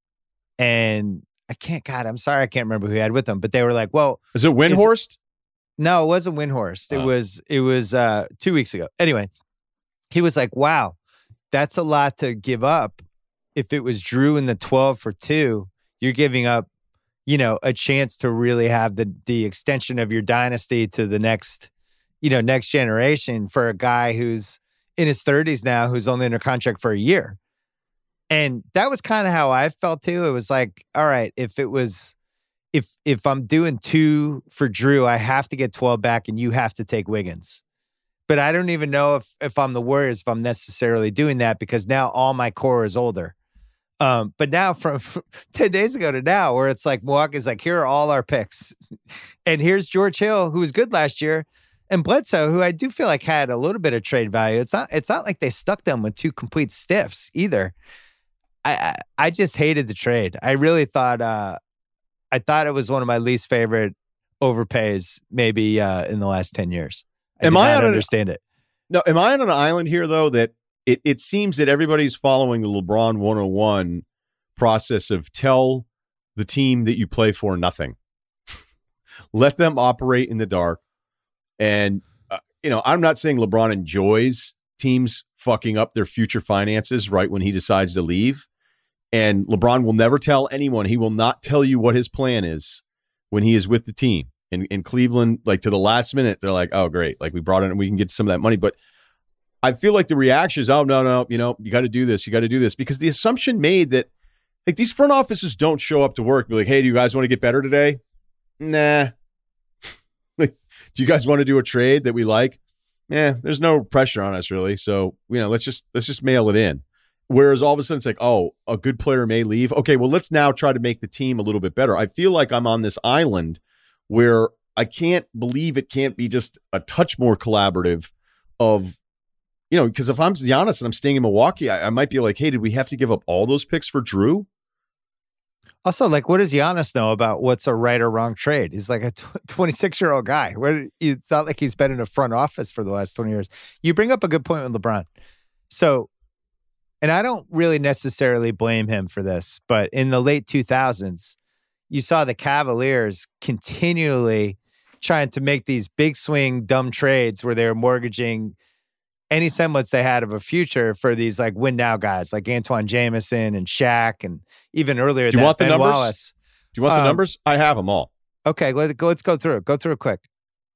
And I can't, God, I'm sorry, I can't remember who he had with them, but they were like, well. Is it Windhorst? Is, no, it wasn't Windhorst. It oh. was, it was uh, two weeks ago. Anyway, he was like, wow, that's a lot to give up. If it was Drew in the twelve for two, you're giving up, you know, a chance to really have the the extension of your dynasty to the next, you know, next generation for a guy who's in his thirties now, who's only under contract for a year. And that was kind of how I felt too. It was like, all right, if it was, if if I'm doing two for Drew, I have to get twelve back and you have to take Wiggins. But I don't even know if if I'm the Warriors, if I'm necessarily doing that because now all my core is older. Um, but now from, from ten days ago to now, where it's like Milwaukee's like, here are all our picks. And here's George Hill, who was good last year, and Bledsoe, who I do feel like had a little bit of trade value. It's not it's not like they stuck them with two complete stiffs either. I I, I just hated the trade. I really thought uh, I thought it was one of my least favorite overpays maybe uh, in the last ten years. I am did I not on understand an, it. No, am I on an island here though that It it seems that everybody's following the LeBron one oh one process of tell the team that you play for nothing. Let them operate in the dark. And, uh, you know, I'm not saying LeBron enjoys teams fucking up their future finances right when he decides to leave. And LeBron will never tell anyone. He will not tell you what his plan is when he is with the team. In, in Cleveland, like to the last minute, they're like, oh, great. Like we brought in and we can get some of that money. But I feel like the reaction is, oh, no, no, you know, you got to do this. You got to do this. Because the assumption made that, like, these front offices don't show up to work and be like, hey, do you guys want to get better today? Nah. Like, do you guys want to do a trade that we like? Yeah, there's no pressure on us, really. So, you know, let's just let's just mail it in. Whereas all of a sudden it's like, oh, a good player may leave. Okay, well, let's now try to make the team a little bit better. I feel like I'm on this island where I can't believe it can't be just a touch more collaborative of, you know, because if I'm Giannis and I'm staying in Milwaukee, I, I might be like, hey, did we have to give up all those picks for Drew? Also, like, what does Giannis know about what's a right or wrong trade? He's like a twenty-six-year-old guy. Where it's not like he's been in a front office for the last twenty years. You bring up a good point with LeBron. So, and I don't really necessarily blame him for this, but in the late two thousands, you saw the Cavaliers continually trying to make these big swing, dumb trades where they were mortgaging any semblance they had of a future for these like win now guys like Antoine Jameson and Shaq and even earlier Do you that want the Ben numbers? Wallace. Do you want um, the numbers? I have them all. Okay, let's go, let's go through it. Go through it quick.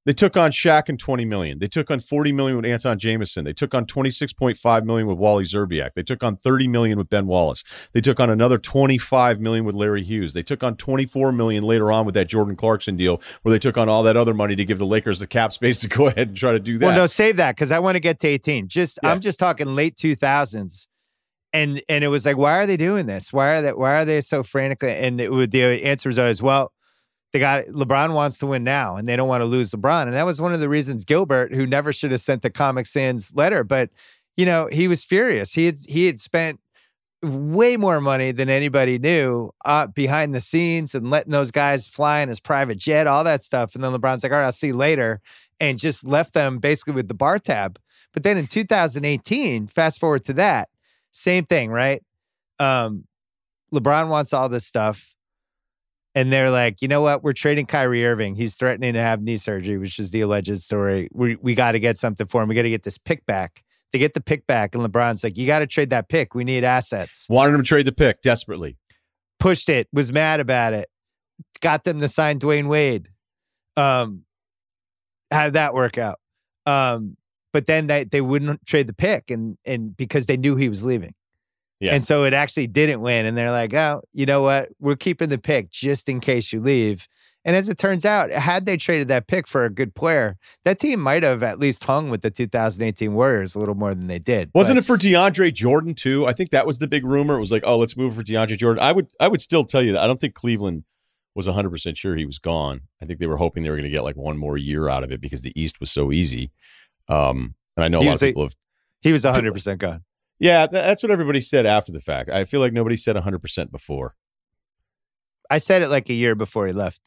They took on Shaq and twenty million. They took on forty million with Anton Jameson. They took on twenty-six point five million with Wally Zerbiak. They took on thirty million with Ben Wallace. They took on another twenty-five million with Larry Hughes. They took on twenty-four million later on with that Jordan Clarkson deal, where they took on all that other money to give the Lakers the cap space to go ahead and try to do that. Well, no, save that because I want to get to eighteen. Just Yeah. I'm just talking late two thousands. And and it was like, why are they doing this? Why are they why are they so frantic? And it would, the answer was always, well, they got LeBron wants to win now, and they don't want to lose LeBron. And that was one of the reasons Gilbert, who never should have sent the Comic Sans letter, but you know, he was furious. He had he had spent way more money than anybody knew uh, behind the scenes and letting those guys fly in his private jet, all that stuff. And then LeBron's like, all right, I'll see you later, and just left them basically with the bar tab. But then in two thousand eighteen, fast forward to that, same thing, right? Um, LeBron wants all this stuff. And they're like, you know what? We're trading Kyrie Irving. He's threatening to have knee surgery, which is the alleged story. We we got to get something for him. We got to get this pick back. They get the pick back, and LeBron's like, you got to trade that pick. We need assets. Wanted him to trade the pick desperately. Pushed it. Was mad about it. Got them to sign Dwayne Wade. Um, how did that work out? Um, but then they they wouldn't trade the pick, and and because they knew he was leaving. Yeah. And so it actually didn't win. And they're like, oh, you know what? We're keeping the pick just in case you leave. And as it turns out, had they traded that pick for a good player, that team might have at least hung with the two thousand eighteen Warriors a little more than they did. Wasn't but, it for DeAndre Jordan too? I think that was the big rumor. It was like, oh, let's move for DeAndre Jordan. I would I would still tell you that I don't think Cleveland was one hundred percent sure he was gone. I think they were hoping they were going to get like one more year out of it because the East was so easy. Um, and I know a He lot was of a- people have. he was one hundred percent gone. Yeah, th- that's what everybody said after the fact. I feel like nobody said one hundred percent before. I said it like a year before he left.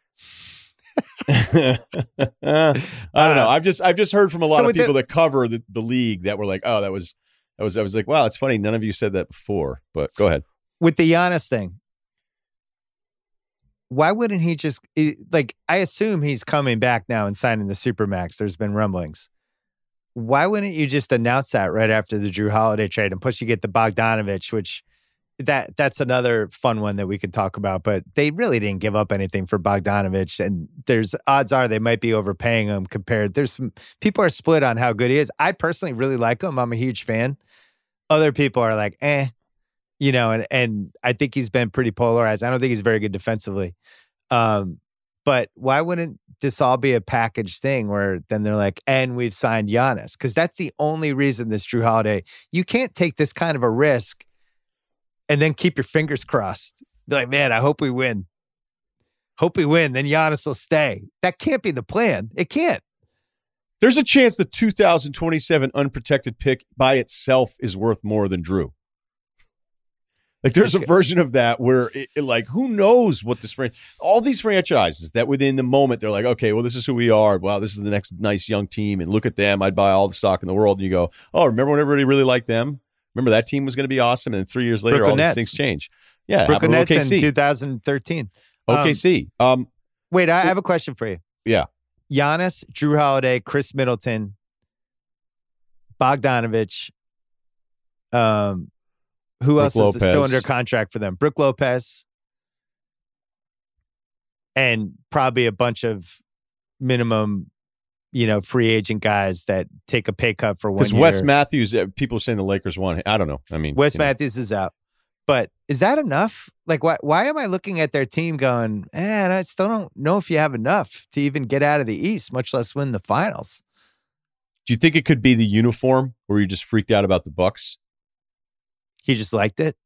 I don't know. I've just I've just heard from a lot So of with the- people that cover the, the league that were like, oh, that was that was I was like, wow, it's funny. None of you said that before. But go ahead. With the Giannis thing, why wouldn't he just, he- like, I assume he's coming back now and signing the Supermax. There's been rumblings. Why wouldn't you just announce that right after the Drew Holiday trade? And plus you get the Bogdanovich, which that that's another fun one that we could talk about. But they really didn't give up anything for Bogdanovich. And there's odds are they might be overpaying him compared. There's some people are split on how good he is. I personally really like him. I'm a huge fan. Other people are like, eh, you know, and, and I think he's been pretty polarized. I don't think he's very good defensively. Um, but why wouldn't this all be a package thing where then they're like, and we've signed Giannis? Because that's the only reason this Drew Holiday, you can't take this kind of a risk and then keep your fingers crossed. Be like, man, I hope we win. Hope we win. Then Giannis will stay. That can't be the plan. It can't. There's a chance the two thousand twenty-seven unprotected pick by itself is worth more than Drew. Like there's a version of that where it, it, like, who knows what this fran- all these franchises that within the moment they're like, okay, well, this is who we are. Wow, this is the next nice young team. And look at them. I'd buy all the stock in the world. And you go, oh, remember when everybody really liked them? Remember that team was going to be awesome. And three years later, Brooklyn all Nets. these things change. Yeah. Brooklyn happened with Nets in O K C. two thousand thirteen. O K C. Um, Wait, I have a question for you. Yeah. Giannis, Drew Holiday, Chris Middleton, Bogdanovich. Um, who Brook else is still Lopez. under contract for them? Brook Lopez, and probably a bunch of minimum, you know, free agent guys that take a pay cut for one Because year. Wes Matthews, uh, people are saying the Lakers won. I don't know. I mean, Wes you know. Matthews is out. But is that enough? Like, why why am I looking at their team going, eh, I still don't know if you have enough to even get out of the East, much less win the finals? Do you think it could be the uniform where you just freaked out about the Bucks? He just liked it?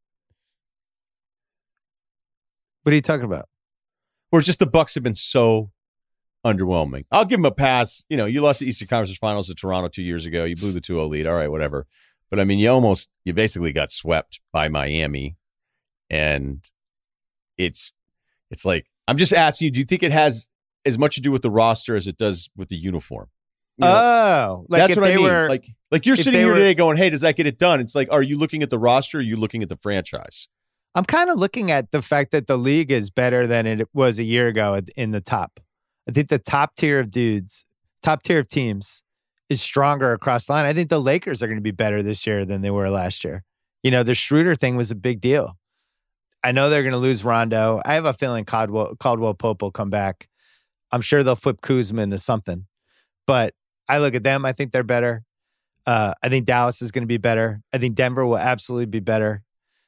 What are you talking about? Or just the Bucks have been so underwhelming. I'll give them a pass. You know, you lost the Eastern Conference Finals to Toronto two years ago. You blew the two oh lead. All right, whatever. But I mean, you almost, you basically got swept by Miami. And it's, it's like, I'm just asking you, do you think it has as much to do with the roster as it does with the uniform? You know, Oh, like that's if what they I mean. were like, like you're if sitting they here were- today going, hey, does that get it done? It's like, are you looking at the roster? Or are you looking at the franchise? I'm kind of looking at the fact that the league is better than it was a year ago in the top. I think the top tier of dudes, top tier of teams is stronger across the line. I think the Lakers are going to be better this year than they were last year. You know, the Schroeder thing was a big deal. I know they're going to lose Rondo. I have a feeling Caldwell, Caldwell Pope will come back. I'm sure they'll flip Kuzma into something. But I look at them, I think they're better. Uh, I think Dallas is going to be better. I think Denver will absolutely be better.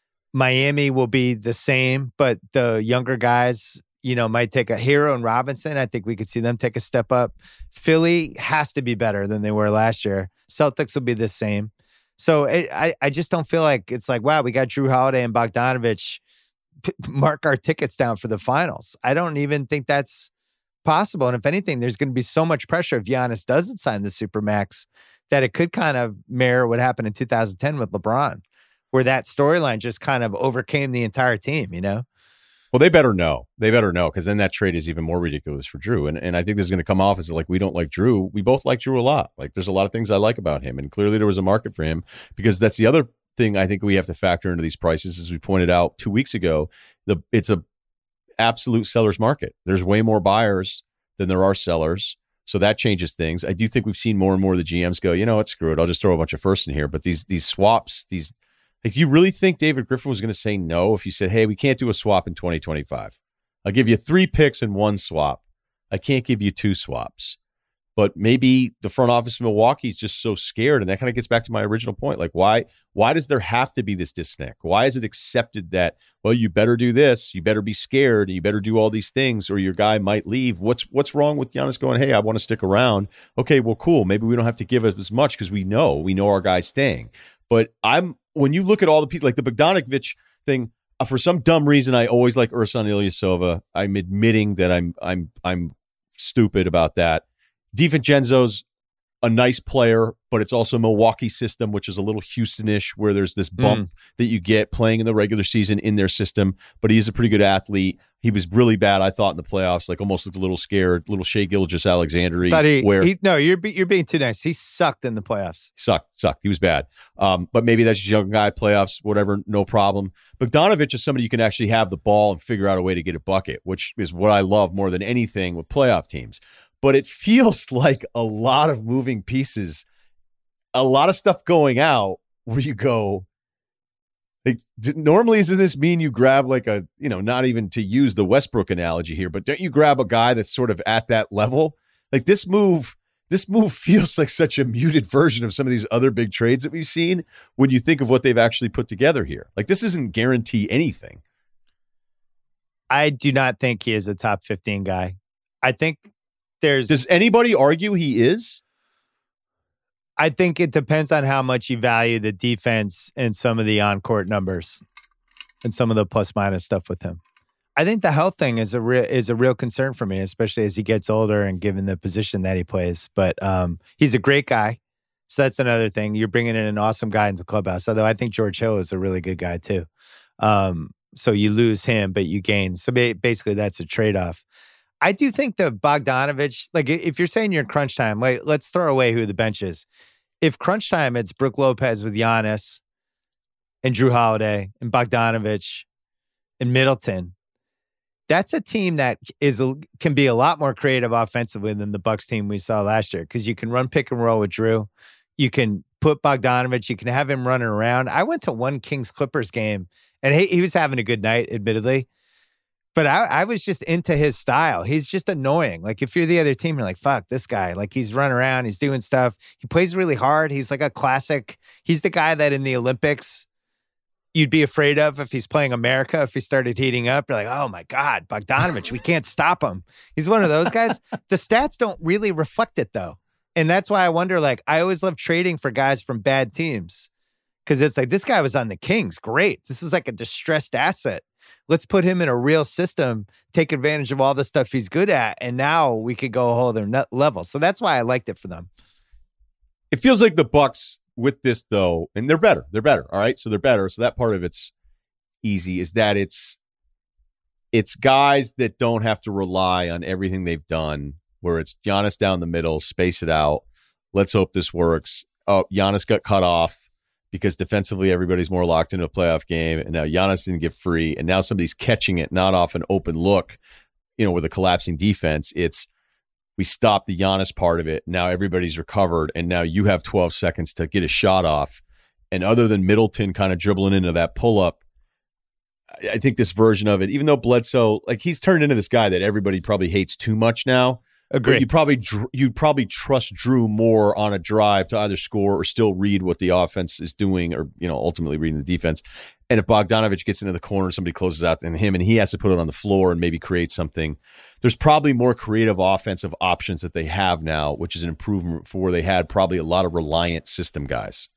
Miami will be the same, but the younger guys, you know, might take a Hero and Robinson. I think we could see them take a step up. Philly has to be better than they were last year. Celtics will be the same. So it, I, I just don't feel like it's like, wow, we got Drew Holiday and Bogdanovich. P- mark our tickets down for the finals. I don't even think that's possible. And if anything, there's going to be so much pressure if Giannis doesn't sign the Supermax that it could kind of mirror what happened in two thousand ten with LeBron, where that storyline just kind of overcame the entire team, you know? Well, they better know. They better know, because then that trade is even more ridiculous for Drew. And and I think this is going to come off as like, we don't like Drew. We both like Drew a lot. Like, there's a lot of things I like about him. And clearly there was a market for him, because that's the other thing I think we have to factor into these prices. As we pointed out two weeks ago, the it's a absolute seller's market. There's way more buyers than there are sellers. So that changes things. I do think we've seen more and more of the G Ms go, you know what, screw it. I'll just throw a bunch of firsts in here. But these these swaps, these like, do you really think David Griffin was going to say no if you said, hey, we can't do a swap in twenty twenty-five? I'll give you three picks and one swap. I can't give you two swaps. But maybe the front office of Milwaukee is just so scared. And that kind of gets back to my original point. Like, why, why does there have to be this disconnect? Why is it accepted that, well, you better do this, you better be scared, and you better do all these things, or your guy might leave? What's what's wrong with Giannis going, hey, I want to stick around? Okay, well, cool. Maybe we don't have to give as much because we know, we know our guy's staying. But I'm when you look at all the people, like the Bogdanovich thing, uh, for some dumb reason, I always like Ersan Ilyasova. I'm admitting that I'm I'm I'm stupid about that. DiVincenzo's a nice player, but it's also Milwaukee system, which is a little Houston-ish, where there's this bump mm. that you get playing in the regular season in their system. But he's a pretty good athlete. He was really bad, I thought, in the playoffs. Like, almost looked a little scared, little Shai Gilgeous-Alexander. He, where he, no, you're you're being too nice. He sucked in the playoffs. Sucked, sucked. He was bad. Um, but maybe that's just young guy playoffs, whatever, no problem. Bogdanovich is somebody you can actually have the ball and figure out a way to get a bucket, which is what I love more than anything with playoff teams. But it feels like a lot of moving pieces, a lot of stuff going out where you go, like, normally doesn't this mean you grab like a, you know, not even to use the Westbrook analogy here, but don't you grab a guy that's sort of at that level? Like this move, this move feels like such a muted version of some of these other big trades that we've seen when you think of what they've actually put together here. Like, this doesn't guarantee anything. I do not think he is a top fifteen guy. I think there's... Does anybody argue he is? I think it depends on how much you value the defense and some of the on-court numbers and some of the plus-minus stuff with him. I think the health thing is a real is a real concern for me, especially as he gets older and given the position that he plays. But um, he's a great guy, so that's another thing. You're bringing in an awesome guy into the clubhouse. Although I think George Hill is a really good guy too. Um, so you lose him, but you gain. So basically, that's a trade-off. I do think the Bogdanovich, like if you're saying you're crunch time, like let's throw away who the bench is. If crunch time, it's Brook Lopez with Giannis and Drew Holiday and Bogdanovich and Middleton. That's a team that is a, can be a lot more creative offensively than the Bucks team we saw last year, because you can run pick and roll with Drew. You can put Bogdanovich. You can have him running around. I went to one Kings Clippers game, and he, he was having a good night, admittedly. But I, I was just into his style. He's just annoying. Like, if you're the other team, you're like, fuck, this guy. Like, he's running around. He's doing stuff. He plays really hard. He's like a classic. He's the guy that in the Olympics you'd be afraid of if he's playing America. If he started heating up, you're like, oh, my God, Bogdanovich, we can't stop him. He's one of those guys. The stats don't really reflect it, though. And that's why I wonder, like, I always love trading for guys from bad teams, because it's like, this guy was on the Kings. Great. This is like a distressed asset. Let's put him in a real system, take advantage of all the stuff he's good at, and now we could go a whole other level. So that's why I liked it for them. It feels like the Bucks with this, though, and they're better. They're better, all right? So they're better. So that part of it's easy, is that it's it's guys that don't have to rely on everything they've done, where it's Giannis down the middle, space it out. Let's hope this works. Oh, Giannis got cut off because defensively everybody's more locked into a playoff game, and now Giannis didn't get free, and now somebody's catching it, not off an open look, you know, with a collapsing defense. It's, we stopped the Giannis part of it. Now everybody's recovered, and now you have twelve seconds to get a shot off. And other than Middleton kind of dribbling into that pull-up, I think this version of it, even though Bledsoe, like he's turned into this guy that everybody probably hates too much now. Agree. You probably you probably trust Drew more on a drive to either score or still read what the offense is doing, or you know ultimately reading the defense. And if Bogdanovich gets into the corner, somebody closes out and him, and he has to put it on the floor and maybe create something. There's probably more creative offensive options that they have now, which is an improvement for where they had probably a lot of reliant system guys.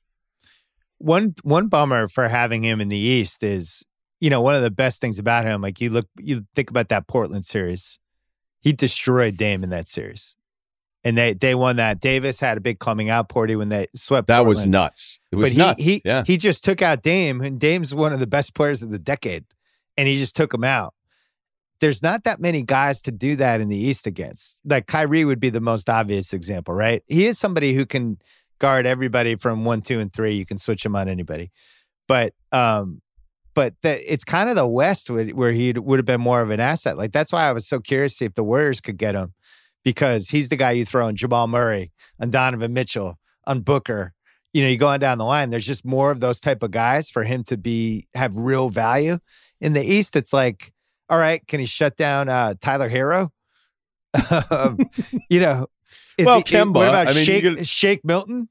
One one bummer for having him in the East is, you know, one of the best things about him. Like you look, you think about that Portland series. He destroyed Dame in that series. And they they won that. Davis had a big coming out party when they swept That Portland. was nuts. It was but nuts. He, he, yeah. he just took out Dame, and Dame's one of the best players of the decade. And he just took him out. There's not that many guys to do that in the East against. Like Kyrie would be the most obvious example, right? He is somebody who can guard everybody from one, two, and three. You can switch him on anybody. But um, but the, it's kind of the West where he would have been more of an asset. Like that's why I was so curious to see if the Warriors could get him, because he's the guy you throw on Jamal Murray, on Donovan Mitchell, on Booker. You know, you go on down the line. There's just more of those type of guys for him to be have real value. In the East, it's like, all right, can he shut down uh, Tyler Hero? um, you know, is well, he, Kemba. What about I mean, Shake, could, Shake Milton?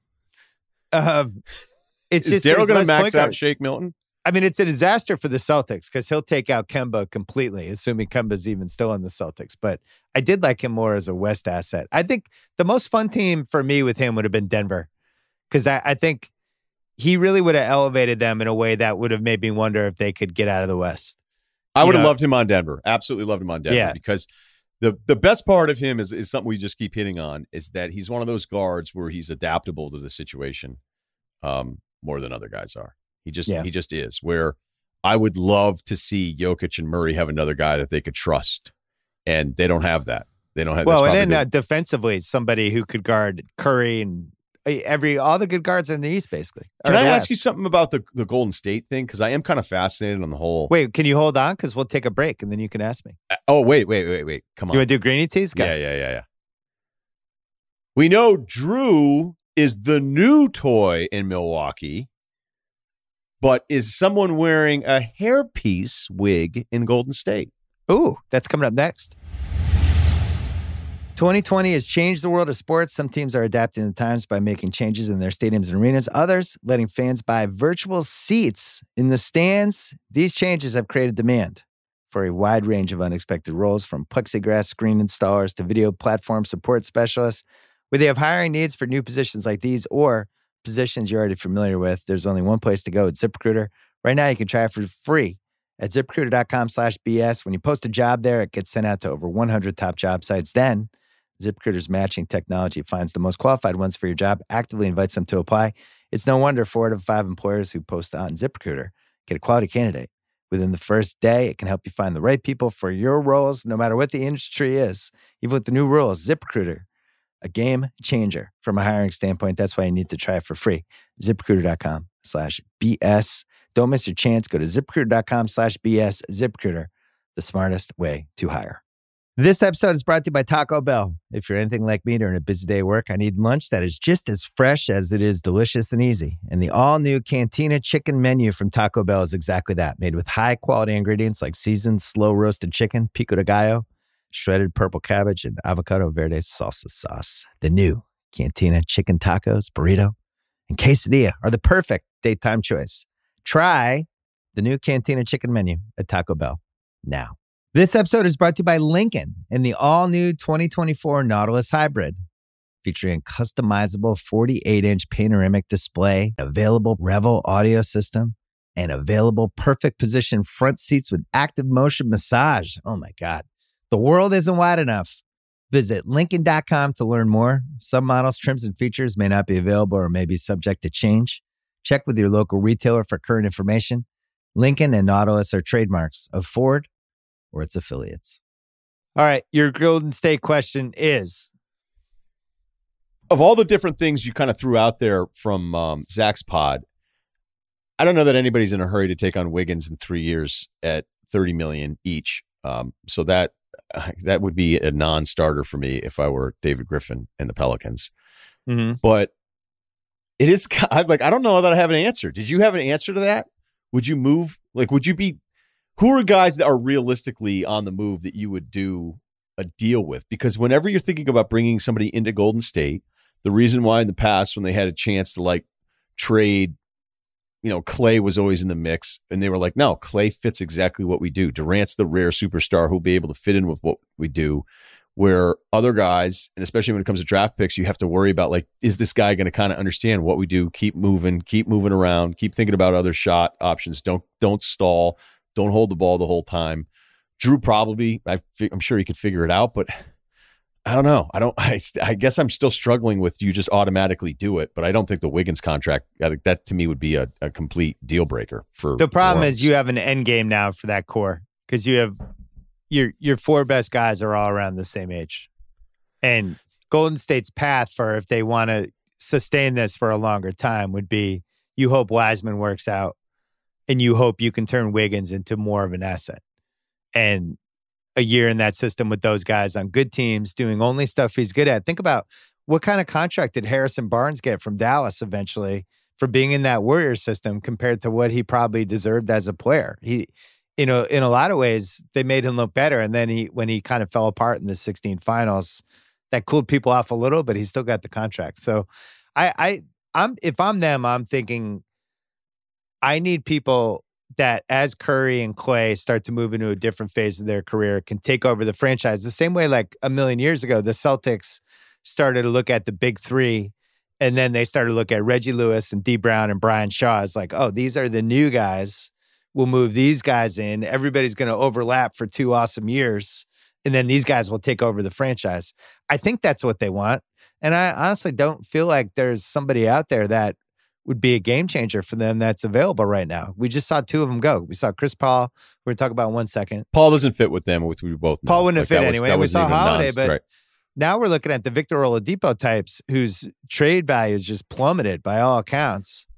Um, it's is just Daryl going to max out guards. Shake Milton? I mean, it's a disaster for the Celtics because he'll take out Kemba completely, assuming Kemba's even still in the Celtics. But I did like him more as a West asset. I think the most fun team for me with him would have been Denver, because I, I think he really would have elevated them in a way that would have made me wonder if they could get out of the West. I would have know? loved him on Denver. Absolutely loved him on Denver. Yeah. Because the the best part of him is, is something we just keep hitting on, is that he's one of those guards where he's adaptable to the situation um, more than other guys are. He just Yeah. he just is. Where I would love to see Jokic and Murray have another guy that they could trust, and they don't have that. They don't have. Well, that's and then probably uh, defensively, somebody who could guard Curry and every all the good guards in the East, basically. Can Or I the ask West. you something about the, the Golden State thing? Because I am kind of fascinated on the whole. Wait, can you hold on? Because we'll take a break and then you can ask me. Uh, oh, wait, wait, wait, wait. Come on. You want to do Greeny Teas? Go. Yeah, yeah, yeah, yeah. We know Drew is the new toy in Milwaukee, but is someone wearing a hairpiece wig in Golden State? Ooh, that's coming up next. twenty twenty has changed the world of sports. Some teams are adapting to the times by making changes in their stadiums and arenas. Others letting fans buy virtual seats in the stands. These changes have created demand for a wide range of unexpected roles, from plexiglass screen installers to video platform support specialists. Whether you have hiring needs for new positions like these or positions you're already familiar with, there's only one place to go. It's ZipRecruiter. Right now, you can try it for free at ZipRecruiter.com slash BS. When you post a job there, it gets sent out to over one hundred top job sites. Then ZipRecruiter's matching technology finds the most qualified ones for your job, actively invites them to apply. It's no wonder four out of five employers who post on ZipRecruiter get a quality candidate within the first day. It can help you find the right people for your roles, no matter what the industry is. Even with the new rules, ZipRecruiter, a game changer from a hiring standpoint. That's why you need to try it for free. ZipRecruiter.com slash BS. Don't miss your chance. Go to ZipRecruiter.com slash BS. ZipRecruiter, the smartest way to hire. This episode is brought to you by Taco Bell. If you're anything like me during a busy day at work, I need lunch that is just as fresh as it is delicious and easy. And the all-new Cantina chicken menu from Taco Bell is exactly that, made with high-quality ingredients like seasoned, slow-roasted chicken, pico de gallo, shredded purple cabbage, and avocado verde salsa sauce. The new Cantina chicken tacos, burrito, and quesadilla are the perfect daytime choice. Try the new Cantina chicken menu at Taco Bell now. This episode is brought to you by Lincoln and the all-new twenty twenty-four Nautilus Hybrid, featuring customizable forty-eight inch panoramic display, available Revel audio system, and available perfect position front seats with active motion massage. Oh my God. The world isn't wide enough. Visit Lincoln dot com to learn more. Some models, trims, and features may not be available or may be subject to change. Check with your local retailer for current information. Lincoln and Nautilus are trademarks of Ford or its affiliates. All right, your Golden State question is? Of all the different things you kind of threw out there from um, Zach's pod, I don't know that anybody's in a hurry to take on Wiggins in three years at thirty million dollars each. Um, so that uh, that would be a non-starter for me if I were David Griffin and the Pelicans. Mm-hmm. But it is like, I don't know that I have an answer. Did you have an answer to that? Would you move? Like, would you be, who are guys that are realistically on the move that you would do a deal with? Because whenever you're thinking about bringing somebody into Golden State, the reason why in the past when they had a chance to like trade, you know, Clay was always in the mix, and they were like, no, Clay fits exactly what we do. Durant's the rare superstar who'll be able to fit in with what we do. Where other guys, and especially when it comes to draft picks, you have to worry about, like, is this guy going to kind of understand what we do? Keep moving, keep moving around, keep thinking about other shot options. Don't don't stall. Don't hold the ball the whole time. Drew probably, I, I'm sure he could figure it out, but I don't know. I don't. I, I guess I'm still struggling with you just automatically do it, but I don't think the Wiggins contract, I think that to me would be a, a complete deal breaker. For the problem Lawrence. is you have an end game now for that core because you have your your four best guys are all around the same age, and Golden State's path for if they want to sustain this for a longer time would be you hope Wiseman works out, and you hope you can turn Wiggins into more of an asset, and a year in that system with those guys on good teams doing only stuff he's good at. Think about what kind of contract did Harrison Barnes get from Dallas eventually for being in that Warriors system compared to what he probably deserved as a player. He, you know, in a lot of ways, they made him look better. And then he, when he kind of fell apart in the sixteen finals, that cooled people off a little, but he still got the contract. So I, I, I'm, if I'm them, I'm thinking I need people that as Curry and Clay start to move into a different phase of their career can take over the franchise the same way like a million years ago, the Celtics started to look at the big three and then they started to look at Reggie Lewis and D Brown and Brian Shaw as like, oh, these are the new guys. We'll move these guys in. Everybody's going to overlap for two awesome years. And then these guys will take over the franchise. I think that's what they want. And I honestly don't feel like there's somebody out there that would be a game changer for them that's available right now. We just saw two of them go. We saw Chris Paul. We're going to talk about in one second. Paul doesn't fit with them, which we both know. Paul wouldn't like have fit was, anyway. We saw Holiday, but right. now we're looking at the Victor Oladipo types whose trade value is just plummeted by all accounts.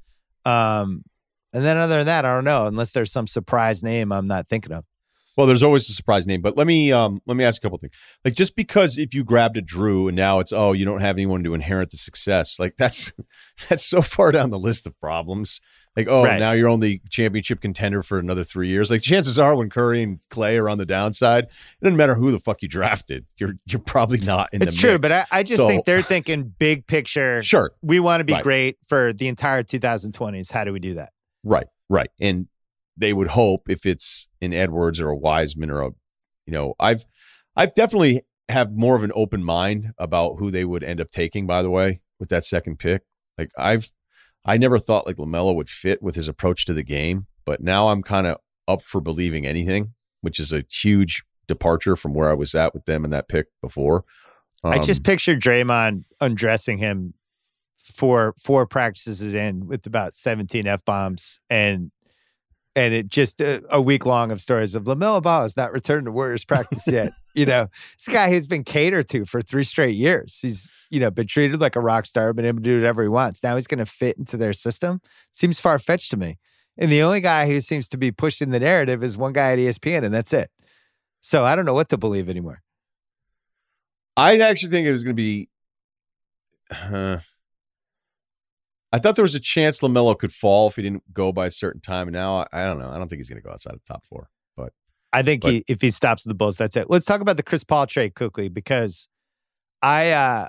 Um, and then other than that, I don't know, unless there's some surprise name I'm not thinking of. Well, there's always a surprise name, but let me um, let me ask a couple things. Like, just because if you grabbed a Drew and now it's, oh, you don't have anyone to inherit the success, like that's that's so far down the list of problems. Like, oh, right. Now you're only championship contender for another three years. Like, chances are when Curry and Clay are on the downside, it doesn't matter who the fuck you drafted. You're you're probably not in it's the true, mix. But I, I just so, think they're thinking big picture. Sure. We want to be right. great for the entire two thousand twenties. How do we do that? Right, right. And they would hope if it's an Edwards or a Wiseman or a, you know, I've, I've definitely have more of an open mind about who they would end up taking, by the way, with that second pick. Like I've, I never thought like LaMelo would fit with his approach to the game, but now I'm kind of up for believing anything, which is a huge departure from where I was at with them in that pick before. Um, I just pictured Draymond undressing him for four practices in with about seventeen F-bombs and And it just uh, a week long of stories of LaMelo Ball has not returned to Warriors practice yet. You know, this guy who's been catered to for three straight years. He's, you know, been treated like a rock star, been able to do whatever he wants. Now he's going to fit into their system. Seems far-fetched to me. And the only guy who seems to be pushing the narrative is one guy at E S P N, and that's it. So I don't know what to believe anymore. I actually think it was going to be... Uh, I thought there was a chance LaMelo could fall if he didn't go by a certain time. And now, I, I don't know. I don't think he's going to go outside of the top four. But I think but, he, if he stops the Bulls, that's it. Let's talk about the Chris Paul trade quickly because I uh,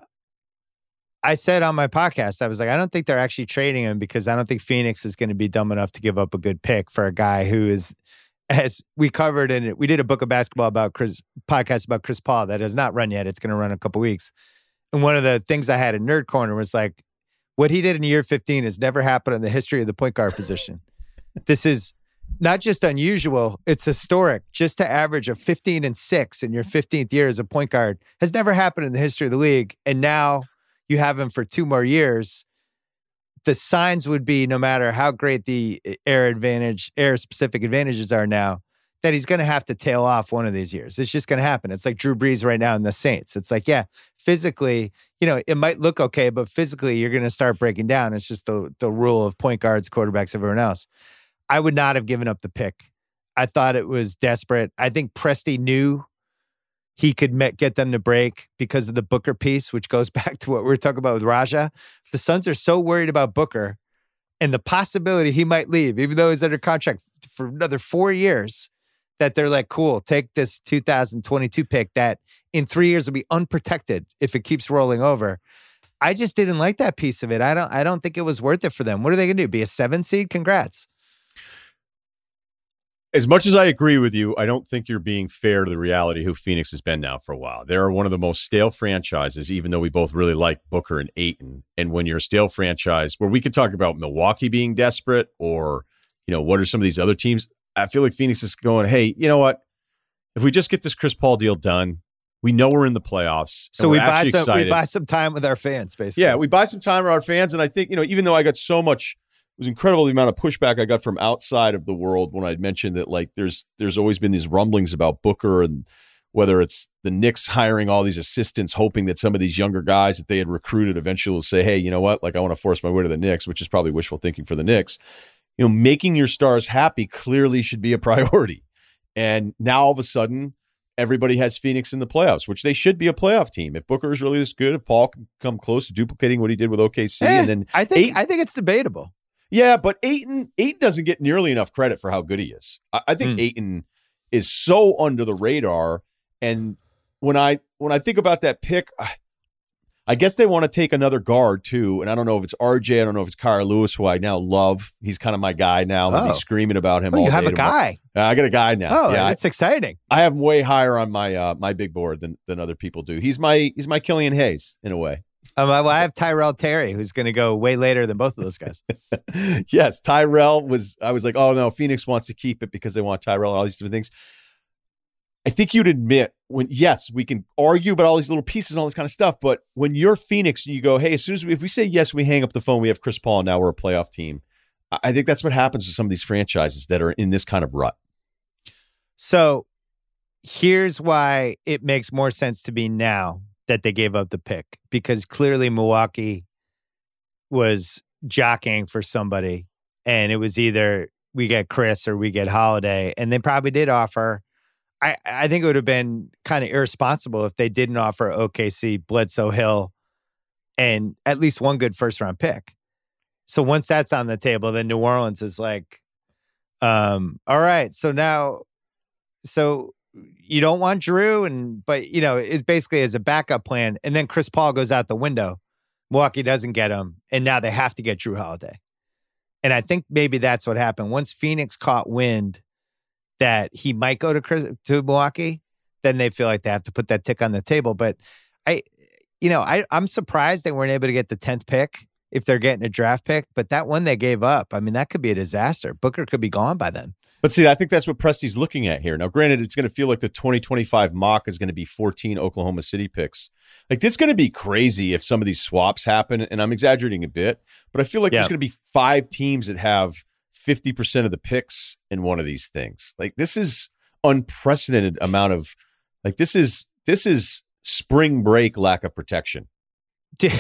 I said on my podcast, I was like, I don't think they're actually trading him because I don't think Phoenix is going to be dumb enough to give up a good pick for a guy who is, as we covered in it, we did a book of basketball about Chris, podcast about Chris Paul that has not run yet. It's going to run in a couple weeks. And one of the things I had in Nerd Corner was like, what he did in year fifteen has never happened in the history of the point guard position. This is not just unusual, it's historic. Just to average a fifteen and six in your fifteenth year as a point guard has never happened in the history of the league. And now you have him for two more years. The signs would be, no matter how great the air advantage, air specific advantages are now, that he's going to have to tail off one of these years. It's just going to happen. It's like Drew Brees right now in the Saints. It's like, yeah, physically, you know, it might look okay, but physically you're going to start breaking down. It's just the the rule of point guards, quarterbacks, everyone else. I would not have given up the pick. I thought it was desperate. I think Presti knew he could met, get them to break because of the Booker piece, which goes back to what we were talking about with Raja. The Suns are so worried about Booker and the possibility he might leave, even though he's under contract for another four years, that they're like, cool, take this two thousand twenty-two pick that in three years will be unprotected if it keeps rolling over. I just didn't like that piece of it. I don't I don't think it was worth it for them. What are they going to do? Be a seven seed? Congrats. As much as I agree with you, I don't think you're being fair to the reality who Phoenix has been now for a while. They're one of the most stale franchises, even though we both really like Booker and Ayton. And when you're a stale franchise, where we could talk about Milwaukee being desperate or, you know, what are some of these other teams? I feel like Phoenix is going, hey, you know what? If we just get this Chris Paul deal done, we know we're in the playoffs. So we buy some excited. we buy some time with our fans, basically. Yeah, we buy some time with our fans. And I think, you know, even though I got so much, it was incredible the amount of pushback I got from outside of the world when I mentioned that, like, there's there's always been these rumblings about Booker and whether it's the Knicks hiring all these assistants, hoping that some of these younger guys that they had recruited eventually will say, hey, you know what? Like, I want to force my way to the Knicks, which is probably wishful thinking for the Knicks. You know, making your stars happy clearly should be a priority. And now all of a sudden, everybody has Phoenix in the playoffs, which they should be a playoff team. If Booker is really this good, if Paul can come close to duplicating what he did with O K C, eh, and then I think Ayton, I think it's debatable. Yeah, but Ayton Ayton doesn't get nearly enough credit for how good he is. I, I think mm. Ayton is so under the radar. And when I when I think about that pick, I, I guess they want to take another guard too. And I don't know if it's R J, I don't know if it's Kira Lewis, who I now love. He's kind of my guy now. I'll oh. be screaming about him. Oh, all you have day a guy. Uh, I got a guy now. Oh, yeah, that's I, exciting. I have him way higher on my uh, my big board than than other people do. He's my he's my Killian Hayes in a way. Um, well, I have Tyrell Terry, who's going to go way later than both of those guys. Yes, Tyrell was, I was like, oh, no, Phoenix wants to keep it because they want Tyrell and all these different things. I think you'd admit when, yes, we can argue about all these little pieces and all this kind of stuff, but when you're Phoenix and you go, hey, as soon as we, if we say yes, we hang up the phone, we have Chris Paul, and now we're a playoff team. I think that's what happens to some of these franchises that are in this kind of rut. So here's why it makes more sense to me now that they gave up the pick, because clearly Milwaukee was jockeying for somebody, and it was either we get Chris or we get Holiday, and they probably did offer. I, I think it would have been kind of irresponsible if they didn't offer O K C, Bledsoe, Hill, and at least one good first round pick. So once that's on the table, then New Orleans is like, um, all right, so now, so. You don't want Drew, and but you know it's basically as a backup plan. And then Chris Paul goes out the window. Milwaukee doesn't get him, and now they have to get Drew Holiday. And I think maybe that's what happened. Once Phoenix caught wind that he might go to Chris, to Milwaukee, then they feel like they have to put that tick on the table. But I, you know, I I'm surprised they weren't able to get the tenth pick if they're getting a draft pick. But that one they gave up, I mean, that could be a disaster. Booker could be gone by then. But see, I think that's what Presti's looking at here. Now, granted, it's going to feel like the twenty twenty-five mock is going to be fourteen Oklahoma City picks. Like, this is going to be crazy if some of these swaps happen, and I'm exaggerating a bit, but I feel like yeah. there's going to be five teams that have fifty percent of the picks in one of these things. Like, this is unprecedented amount of, like, this is, this is spring break lack of protection. Do,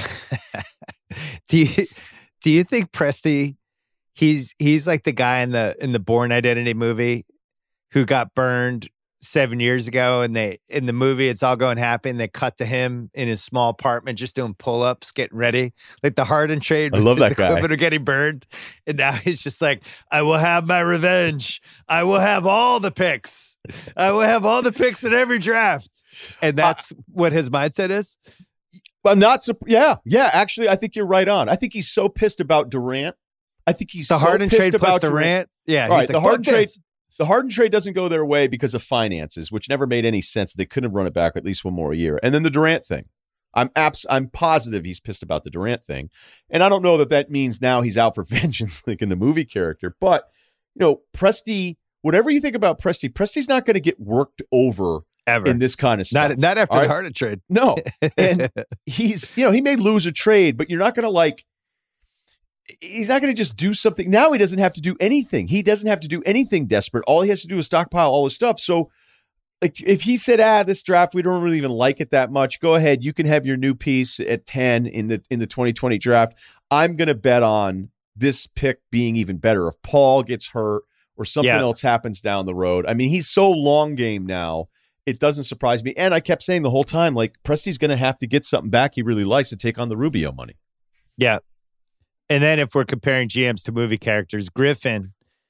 do you, do you think Presti... He's he's like the guy in the in the Bourne Identity movie who got burned seven years ago, and they in the movie it's all going happy, and they cut to him in his small apartment just doing pull ups, getting ready. Like the Harden trade was I love his that guy. equivalent of getting burned, and now he's just like, I will have my revenge. I will have all the picks. I will have all the picks in every draft, and that's uh, what his mindset is. I'm not. Yeah, yeah. Actually, I think you're right on. I think he's so pissed about Durant. I think he's the so Harden pissed trade about Durant. Durant. Yeah, all right. Like, the Harden trade, this. the Harden trade doesn't go their way because of finances, which never made any sense. They couldn't have run it back at least one more year. And then the Durant thing, I'm abs- I'm positive he's pissed about the Durant thing, and I don't know that that means now he's out for vengeance, like in the movie character. But you know, Presti, whatever you think about Presti, Presti's not going to get worked over ever in this kind of stuff. Not not after all the right? Harden trade. No, and he's you know he may lose a trade, but you're not going to like. He's not going to just do something. Now he doesn't have to do anything. He doesn't have to do anything desperate. All he has to do is stockpile all his stuff. So like if he said, ah, this draft, we don't really even like it that much. Go ahead. You can have your new piece at ten in the, in the twenty twenty draft. I'm going to bet on this pick being even better. If Paul gets hurt or something yeah. else happens down the road. I mean, he's so long game now. It doesn't surprise me. And I kept saying the whole time, like Presti's going to have to get something back he really likes to take on the Rubio money. Yeah. And then if we're comparing G Ms to movie characters, Griffin,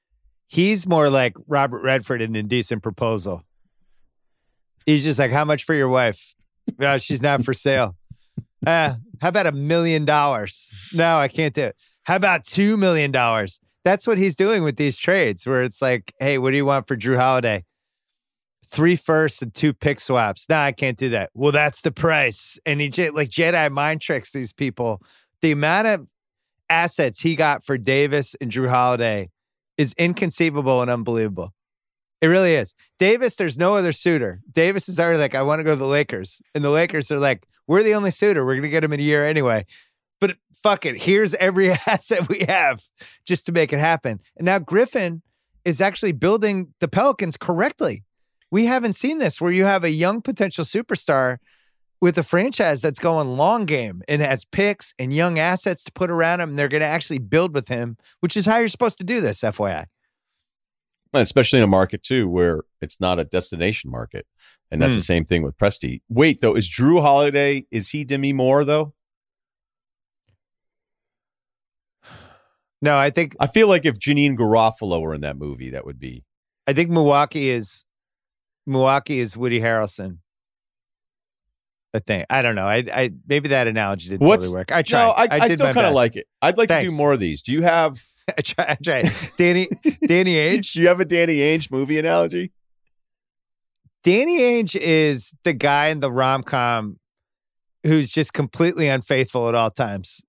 He's more like Robert Redford in Indecent Proposal. He's just like, how much for your wife? No, she's not for sale. Uh, how about a million dollars? No, I can't do it. How about two million dollars? That's what he's doing with these trades, where it's like, hey, what do you want for Drew Holiday? Three firsts and two pick swaps. No, I can't do that. Well, that's the price. And he like Jedi mind tricks these people. The amount of assets he got for Davis and Drew Holiday is inconceivable and unbelievable. It really is. Davis, there's no other suitor. Davis is already like, I want to go to the Lakers. And the Lakers are like, we're the only suitor. We're going to get him in a year anyway. But fuck it. Here's every asset we have just to make it happen. And now Griffin is actually building the Pelicans correctly. We haven't seen this where you have a young potential superstar with a franchise that's going long game and has picks and young assets to put around him. And they're going to actually build with him, which is how you're supposed to do this, F Y I. Especially in a market, too, where it's not a destination market. And that's mm. the same thing with Presti. Wait, though, is Drew Holiday, is he Demi Moore, though? No, I think... I feel like if Janine Garofalo were in that movie, that would be... I think Milwaukee is... Milwaukee is Woody Harrelson. I think. I don't know. I, I maybe that analogy didn't What's, totally work. I tried. No, I, I, I still kind of like it. I'd like Thanks. to do more of these. Do you have... I tried. I tried. Danny, Danny Ainge. Do you have a Danny Ainge movie analogy? Danny Ainge is the guy in the rom-com who's just completely unfaithful at all times.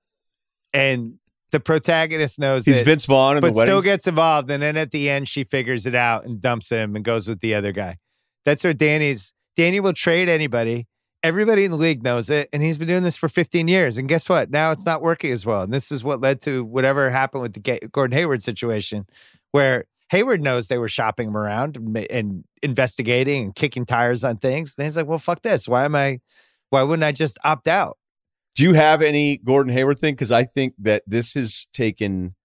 And the protagonist knows He's it, Vince Vaughn in but the still weddings. gets involved. And then at the end, she figures it out and dumps him and goes with the other guy. That's where Danny's... Danny will trade anybody. Everybody in the league knows it, and he's been doing this for fifteen years. And guess what? Now it's not working as well. And this is what led to whatever happened with the Gordon Hayward situation, where Hayward knows they were shopping him around and, and investigating and kicking tires on things. And he's like, well, fuck this. Why am I, why wouldn't I just opt out? Do you have any Gordon Hayward thing? Because I think that this has taken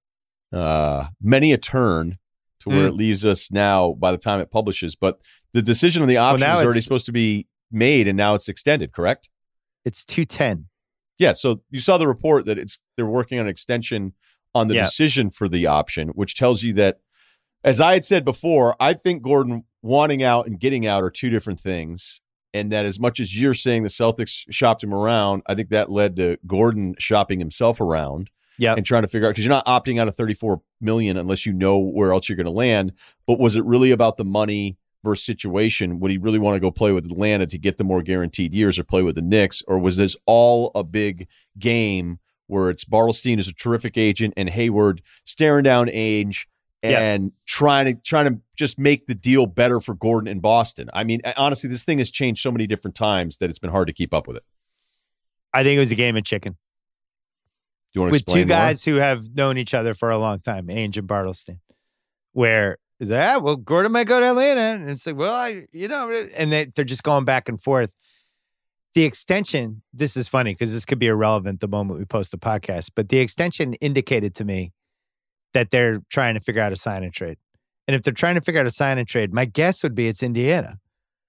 uh, many a turn to where mm. it leaves us now by the time it publishes. But the decision on the option well, is already supposed to be made, and now it's extended, correct? It's two ten. Yeah, so you saw the report that it's they're working on an extension on the yeah. decision for the option, which tells you that, as I had said before, I think Gordon wanting out and getting out are two different things, and that as much as you're saying the Celtics shopped him around, I think that led to Gordon shopping himself around yeah. and trying to figure out, because you're not opting out of thirty-four million dollars unless you know where else you're going to land, but was it really about the money versus situation? Would he really want to go play with Atlanta to get the more guaranteed years or play with the Knicks? Or was this all a big game where it's Bartelstein is a terrific agent and Hayward staring down Ainge and yeah. trying to trying to just make the deal better for Gordon in Boston? I mean, honestly, this thing has changed so many different times that it's been hard to keep up with it. I think it was a game of chicken. Do you want to with explain two guys more? who have known each other for a long time, Ainge and Bartelstein, where is that? Ah, well, Gordon might go to Atlanta, and it's like, well, I, you know, and they, they're just going back and forth. The extension, this is funny because this could be irrelevant the moment we post the podcast, but the extension indicated to me that they're trying to figure out a sign and trade. And if they're trying to figure out a sign and trade, my guess would be it's Indiana,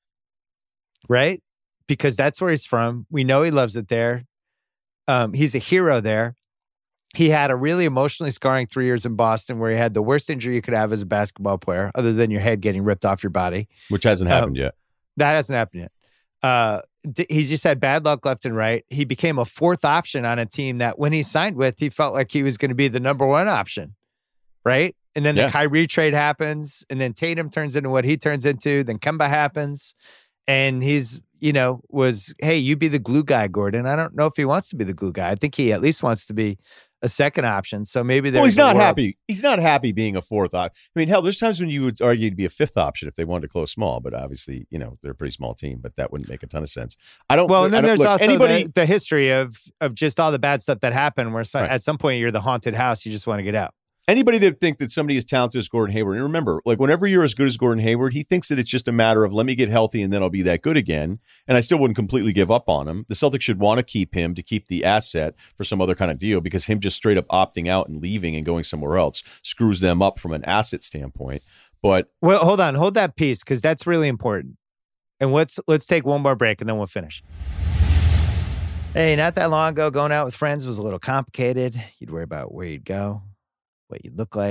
right? Because that's where he's from. We know he loves it there. Um, he's a hero there. He had a really emotionally scarring three years in Boston where he had the worst injury you could have as a basketball player, other than your head getting ripped off your body. Which hasn't happened um, yet. That hasn't happened yet. Uh, d- he's just had bad luck left and right. He became a fourth option on a team that when he signed with, he felt like he was going to be the number one option, right? And then yeah. the Kyrie trade happens, and then Tatum turns into what he turns into, then Kemba happens, and he's, you know, was, hey, you be the glue guy, Gordon. I don't know if he wants to be the glue guy. I think he at least wants to be a second option. So maybe there's well, he's not world. happy. He's not happy being a fourth option. I mean, hell, there's times when you would argue to be a fifth option if they wanted to close small, but obviously, you know, they're a pretty small team, but that wouldn't make a ton of sense. I don't. Well, and then there's look, also anybody, the, the history of of just all the bad stuff that happened where some, right. at some point you're the haunted house. You just want to get out. Anybody that think that somebody as talented as Gordon Hayward, and remember, like whenever you're as good as Gordon Hayward, he thinks that it's just a matter of let me get healthy and then I'll be that good again. And I still wouldn't completely give up on him. The Celtics should want to keep him to keep the asset for some other kind of deal, because him just straight up opting out and leaving and going somewhere else screws them up from an asset standpoint. But well, hold on, hold that piece, because that's really important. And let's let's take one more break and then we'll finish. Hey, not that long ago, going out with friends was a little complicated. You'd worry about where you'd go, what you'd look like,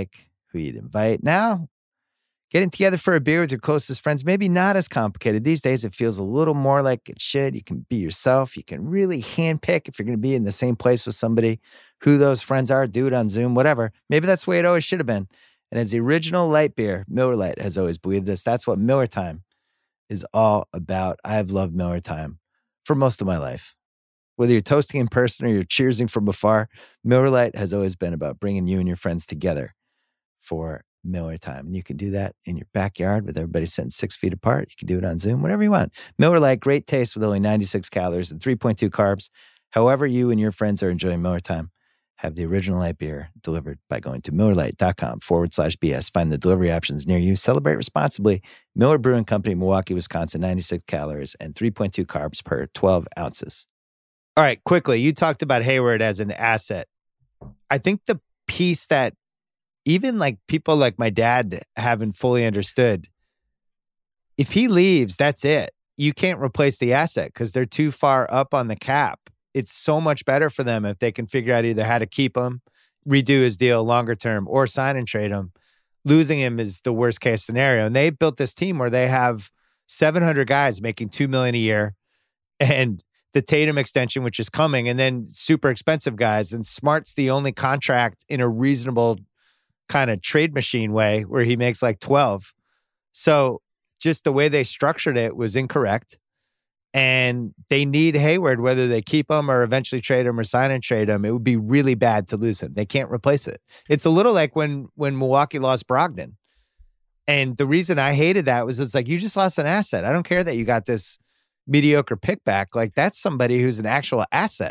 who you'd invite. Now, getting together for a beer with your closest friends, maybe not as complicated. These days, it feels a little more like it should. You can be yourself. You can really handpick if you're going to be in the same place with somebody, who those friends are, do it on Zoom, whatever. Maybe that's the way it always should have been. And as the original light beer, Miller Lite has always believed this. That's what Miller Time is all about. I've loved Miller Time for most of my life. Whether you're toasting in person or you're cheersing from afar, Miller Lite has always been about bringing you and your friends together for Miller Time. And you can do that in your backyard with everybody sitting six feet apart. You can do it on Zoom, whatever you want. Miller Lite, great taste with only ninety-six calories and three point two carbs. However you and your friends are enjoying Miller Time, have the original light beer delivered by going to MillerLite.com forward slash BS. Find the delivery options near you. Celebrate responsibly. Miller Brewing Company, Milwaukee, Wisconsin, ninety-six calories and three point two carbs per twelve ounces. All right, quickly, you talked about Hayward as an asset. I think the piece that even like people like my dad haven't fully understood, if he leaves, that's it. You can't replace the asset because they're too far up on the cap. It's so much better for them if they can figure out either how to keep him, redo his deal longer term, or sign and trade him. Losing him is the worst case scenario. And they built this team where they have seven hundred guys making two million dollars a year, and the Tatum extension, which is coming, and then super expensive guys. And Smart's the only contract in a reasonable kind of trade machine way where he makes like twelve. So just the way they structured it was incorrect. And they need Hayward, whether they keep him or eventually trade him or sign and trade him. It would be really bad to lose him. They can't replace it. It's a little like when when Milwaukee lost Brogdon. And the reason I hated that was it's like, you just lost an asset. I don't care that you got this mediocre pick back. Like, that's somebody who's an actual asset.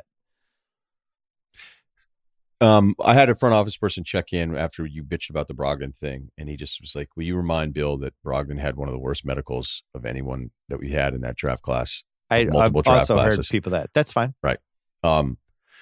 Um, I had a front office person check in after you bitched about the Brogdon thing, and he just was like, will you remind Bill that Brogdon had one of the worst medicals of anyone that we had in that draft class? I, multiple I've draft also classes. heard people that. That's fine. Right. Um,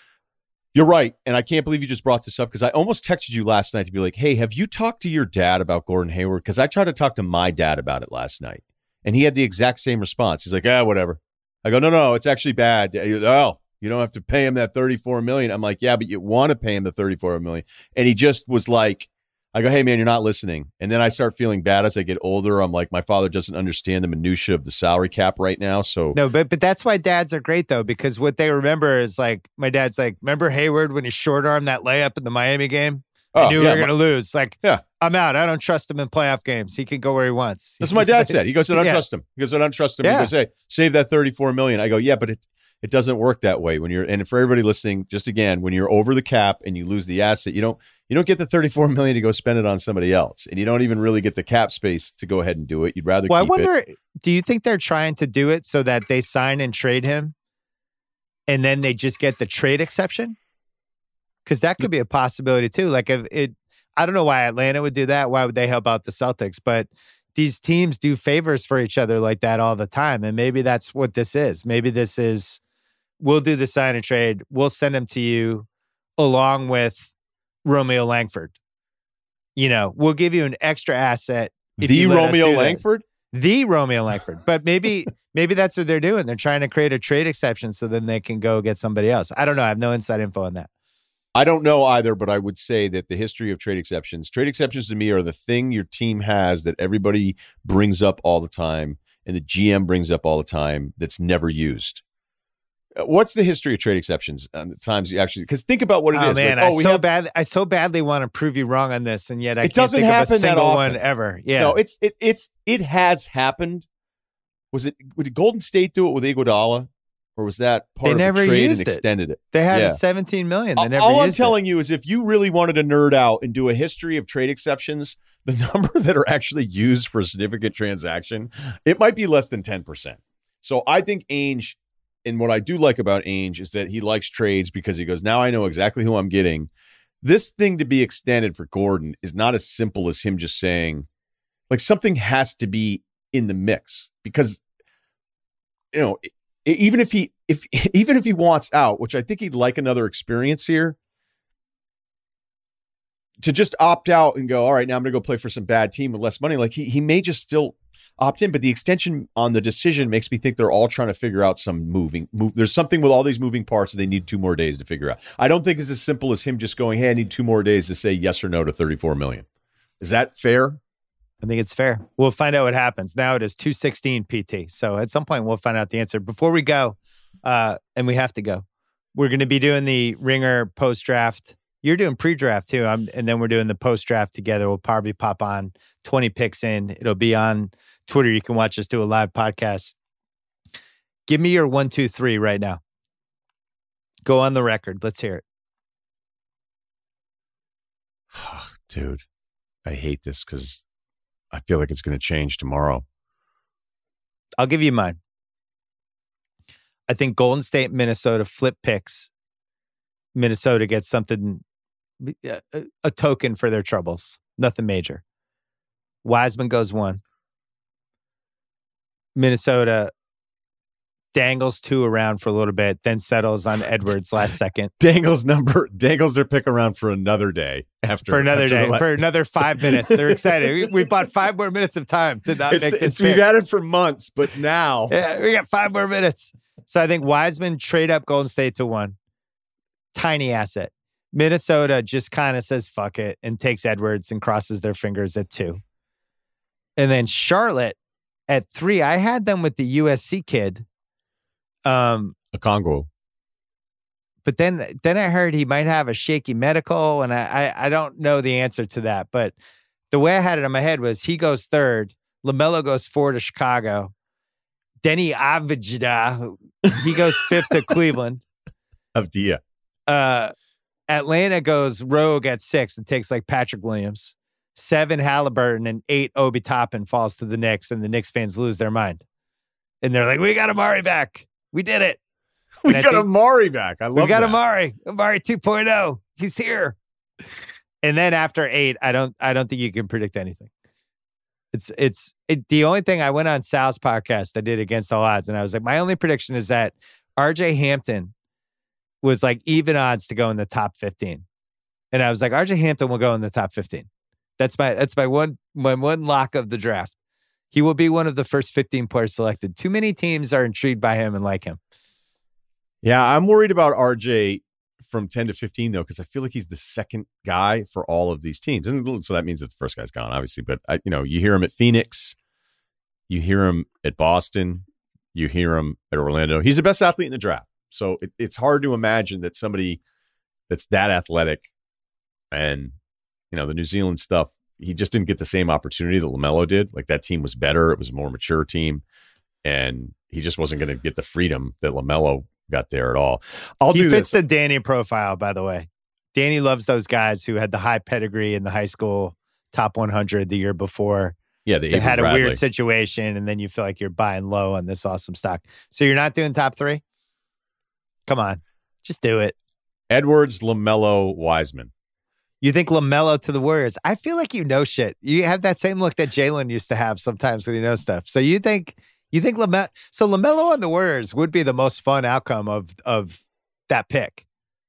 you're right, and I can't believe you just brought this up because I almost texted you last night to be like, hey, have you talked to your dad about Gordon Hayward? Because I tried to talk to my dad about it last night, and he had the exact same response. He's like, ah, whatever. I go, no, no, it's actually bad. Oh, you don't have to pay him that thirty-four million dollars. I'm like, yeah, but you want to pay him the thirty-four million dollars. And he just was like, I go, hey, man, you're not listening. And then I start feeling bad as I get older. I'm like, my father doesn't understand the minutia of the salary cap right now. So no, but but that's why dads are great, though, because what they remember is like, my dad's like, remember Hayward when he short armed that layup in the Miami game? I oh, knew yeah, we were going to lose. Like, yeah. I'm out. I don't trust him in playoff games. He can go where he wants. That's what my dad said. He goes, I don't Yeah. trust him. He goes, I don't trust him. Yeah. He goes, hey, save that thirty-four million dollars. I go, yeah, but it it doesn't work that way. When you're, and for everybody listening, just again, when you're over the cap and you lose the asset, you don't you don't get the thirty-four million dollars to go spend it on somebody else, and you don't even really get the cap space to go ahead and do it. You'd rather. Well, keep I wonder, it. do you think they're trying to do it so that they sign and trade him, and then they just get the trade exception? Because that could be a possibility too. Like if it. I don't know why Atlanta would do that. Why would they help out the Celtics? But these teams do favors for each other like that all the time. And maybe that's what this is. Maybe this is, we'll do the sign and trade. We'll send them to you along with Romeo Langford. You know, we'll give you an extra asset. If The you let us Romeo do that. Langford? The Romeo Langford. But maybe maybe that's what they're doing. They're trying to create a trade exception so then they can go get somebody else. I don't know. I have no inside info on that. I don't know either, but I would say that the history of trade exceptions, trade exceptions to me are the thing your team has that everybody brings up all the time and the G M brings up all the time that's never used. What's the history of trade exceptions and the times you actually, because think about what it oh, is. Man, like, oh, I we so have, bad. I so badly want to prove you wrong on this, and yet I it can't doesn't think happen of a single that often. one ever. Yeah, no, it's it it's it has happened. Was it? Did Golden State do it with Iguodala? Or was that part They of never the trade used and it. extended it? They had Yeah. seventeen million. They never All I'm used telling it. you is if you really wanted to nerd out and do a history of trade exceptions, the number that are actually used for a significant transaction, it might be less than ten percent. So I think Ainge, and what I do like about Ainge is that he likes trades because he goes, now I know exactly who I'm getting. This thing to be extended for Gordon is not as simple as him just saying, like, something has to be in the mix because, you know, even if he if even if he wants out, which I think he'd like another experience here, to just opt out and go, all right, now I'm going to go play for some bad team with less money. Like he he may just still opt in, but the extension on the decision makes me think they're all trying to figure out some moving move. There's something with all these moving parts that they need two more days to figure out. I don't think it's as simple as him just going, hey, I need two more days to say yes or no to thirty-four million. Is that fair? I think it's fair. We'll find out what happens. Now it is two sixteen P T. So at some point we'll find out the answer. Before we go, uh, and we have to go, we're going to be doing the Ringer post-draft. You're doing pre-draft too. I'm, and then we're doing the post-draft together. We'll probably pop on twenty picks in. It'll be on Twitter. You can watch us do a live podcast. Give me your one, two, three right now. Go on the record. Let's hear it. Dude, I hate this because I feel like it's going to change tomorrow. I'll give you mine. I think Golden State, Minnesota flip picks. Minnesota gets something, a, a token for their troubles. Nothing major. Wiseman goes one. Minnesota dangles two around for a little bit, then settles on Edwards last second. Dangles number, dangles their pick around for another day. After For another after day, the, for another five minutes. They're excited. We, we bought five more minutes of time to not it's, make this it's, We've pick. had it for months, but now. Yeah, we got five more minutes. So I think Wiseman trade up Golden State to one. Tiny asset. Minnesota just kind of says fuck it and takes Edwards and crosses their fingers at two. And then Charlotte at three. I had them with the U S C kid. Um, a Congo. But then then I heard he might have a shaky medical, and I, I I don't know the answer to that. But the way I had it in my head was he goes third, LaMelo goes four to Chicago, Denny Avdija, he goes fifth to Cleveland. Avdija. Uh, Atlanta goes rogue at six and takes like Patrick Williams. Seven Halliburton and eight Obi Toppin falls to the Knicks, and the Knicks fans lose their mind. And they're like, we got Amari back. We did it. We and got Amari back. I love We got that. Amari. Amari two point oh. He's here. And then after eight, I don't I don't think you can predict anything. It's it's it, the only thing I went on Sal's podcast I did Against All Odds, and I was like, my only prediction is that R J Hampton was like even odds to go in the top fifteen. And I was like, R J Hampton will go in the top fifteen. That's my that's my one my one lock of the draft. He will be one of the first fifteen players selected. Too many teams are intrigued by him and like him. Yeah, I'm worried about R J from ten to fifteen, though, because I feel like he's the second guy for all of these teams. And so that means that the first guy's gone, obviously. But, I, you know, you hear him at Phoenix. You hear him at Boston. You hear him at Orlando. He's the best athlete in the draft. So it, it's hard to imagine that somebody that's that athletic and, you know, the New Zealand stuff, he just didn't get the same opportunity that LaMelo did. Like, that team was better. It was a more mature team. And he just wasn't going to get the freedom that LaMelo got there at all. I'll he do fits this. the Danny profile, by the way. Danny loves those guys who had the high pedigree in the high school top one hundred the year before. Yeah, the they Avery had a Bradley. weird situation, and then you feel like you're buying low on this awesome stock. So you're not doing top three? Come on. Just do it. Edwards, LaMelo, Wiseman. You think LaMelo to the Warriors? I feel like you know shit. You have that same look that Jalen used to have sometimes when he knows stuff. So you think you think LaMelo? So LaMelo on the Warriors would be the most fun outcome of of that pick,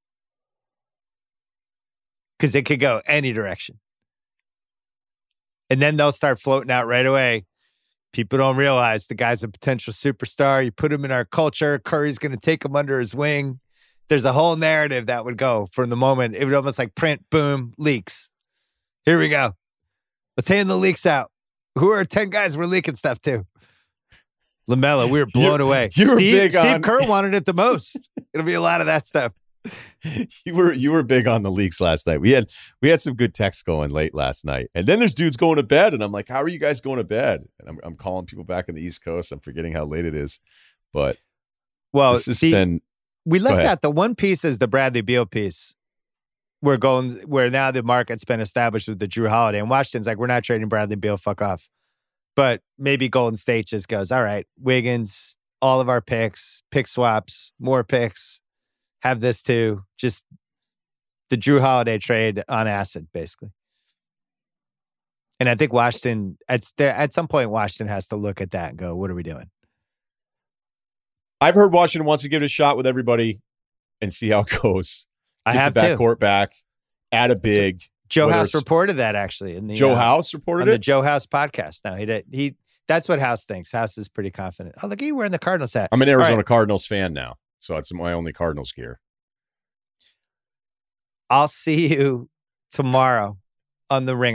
because it could go any direction, and then they'll start floating out right away. People don't realize the guy's a potential superstar. You put him in our culture. Curry's going to take him under his wing. There's a whole narrative that would go from the moment. It would almost like print, boom, leaks. Here we go. Let's hand the leaks out. Who are ten guys we're leaking stuff to? LaMelo, we were blown You're- away. you were Steve, big Steve on- Kerr wanted it the most. It'll be a lot of that stuff. You were you were big on the leaks last night. We had we had some good texts going late last night, and then there's dudes going to bed, and I'm like, "How are you guys going to bed?" And I'm I'm calling people back on the East Coast. I'm forgetting how late it is, but Well, this has see, been we left ahead. out the one piece is the Bradley Beal piece. We're going where now the market's been established with the Drew Holiday, and Washington's like, we're not trading Bradley Beal. Fuck off. But maybe Golden State just goes, all right, Wiggins, all of our picks, pick swaps, more picks, have this too. Just the Drew Holiday trade on acid, basically. And I think Washington, at, at some point, Washington has to look at that and go, what are we doing? I've heard Washington wants to give it a shot with everybody and see how it goes. I Get have the to. backcourt back, add a big. Joe whether House it's- reported that actually in the Joe uh, House on reported the it. Joe House podcast. Now he did he. That's what House thinks. House is pretty confident. Oh, look at you wearing the Cardinals hat. I'm an All Arizona right. Cardinals fan now, so it's my only Cardinals gear. I'll see you tomorrow on the Ringer.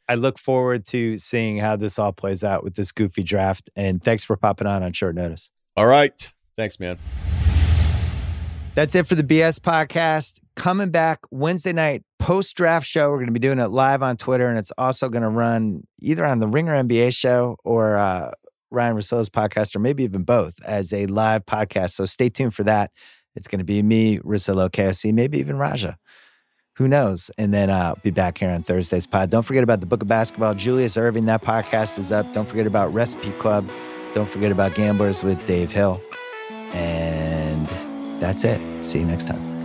I look forward to seeing how this all plays out with this goofy draft. And thanks for popping on on short notice. All right. Thanks, man. That's it for the B S podcast. Coming back Wednesday night, post-draft show. We're going to be doing it live on Twitter, and it's also going to run either on the Ringer N B A show or uh, Ryan Russillo's podcast, or maybe even both, as a live podcast. So stay tuned for that. It's going to be me, Russillo, K O C, maybe even Raja. Who knows? And then I'll uh, be back here on Thursday's pod. Don't forget about the Book of Basketball. Julius Irving, that podcast is up. Don't forget about Recipe Club. Don't forget about Gamblers with Dave Hill. And that's it. See you next time.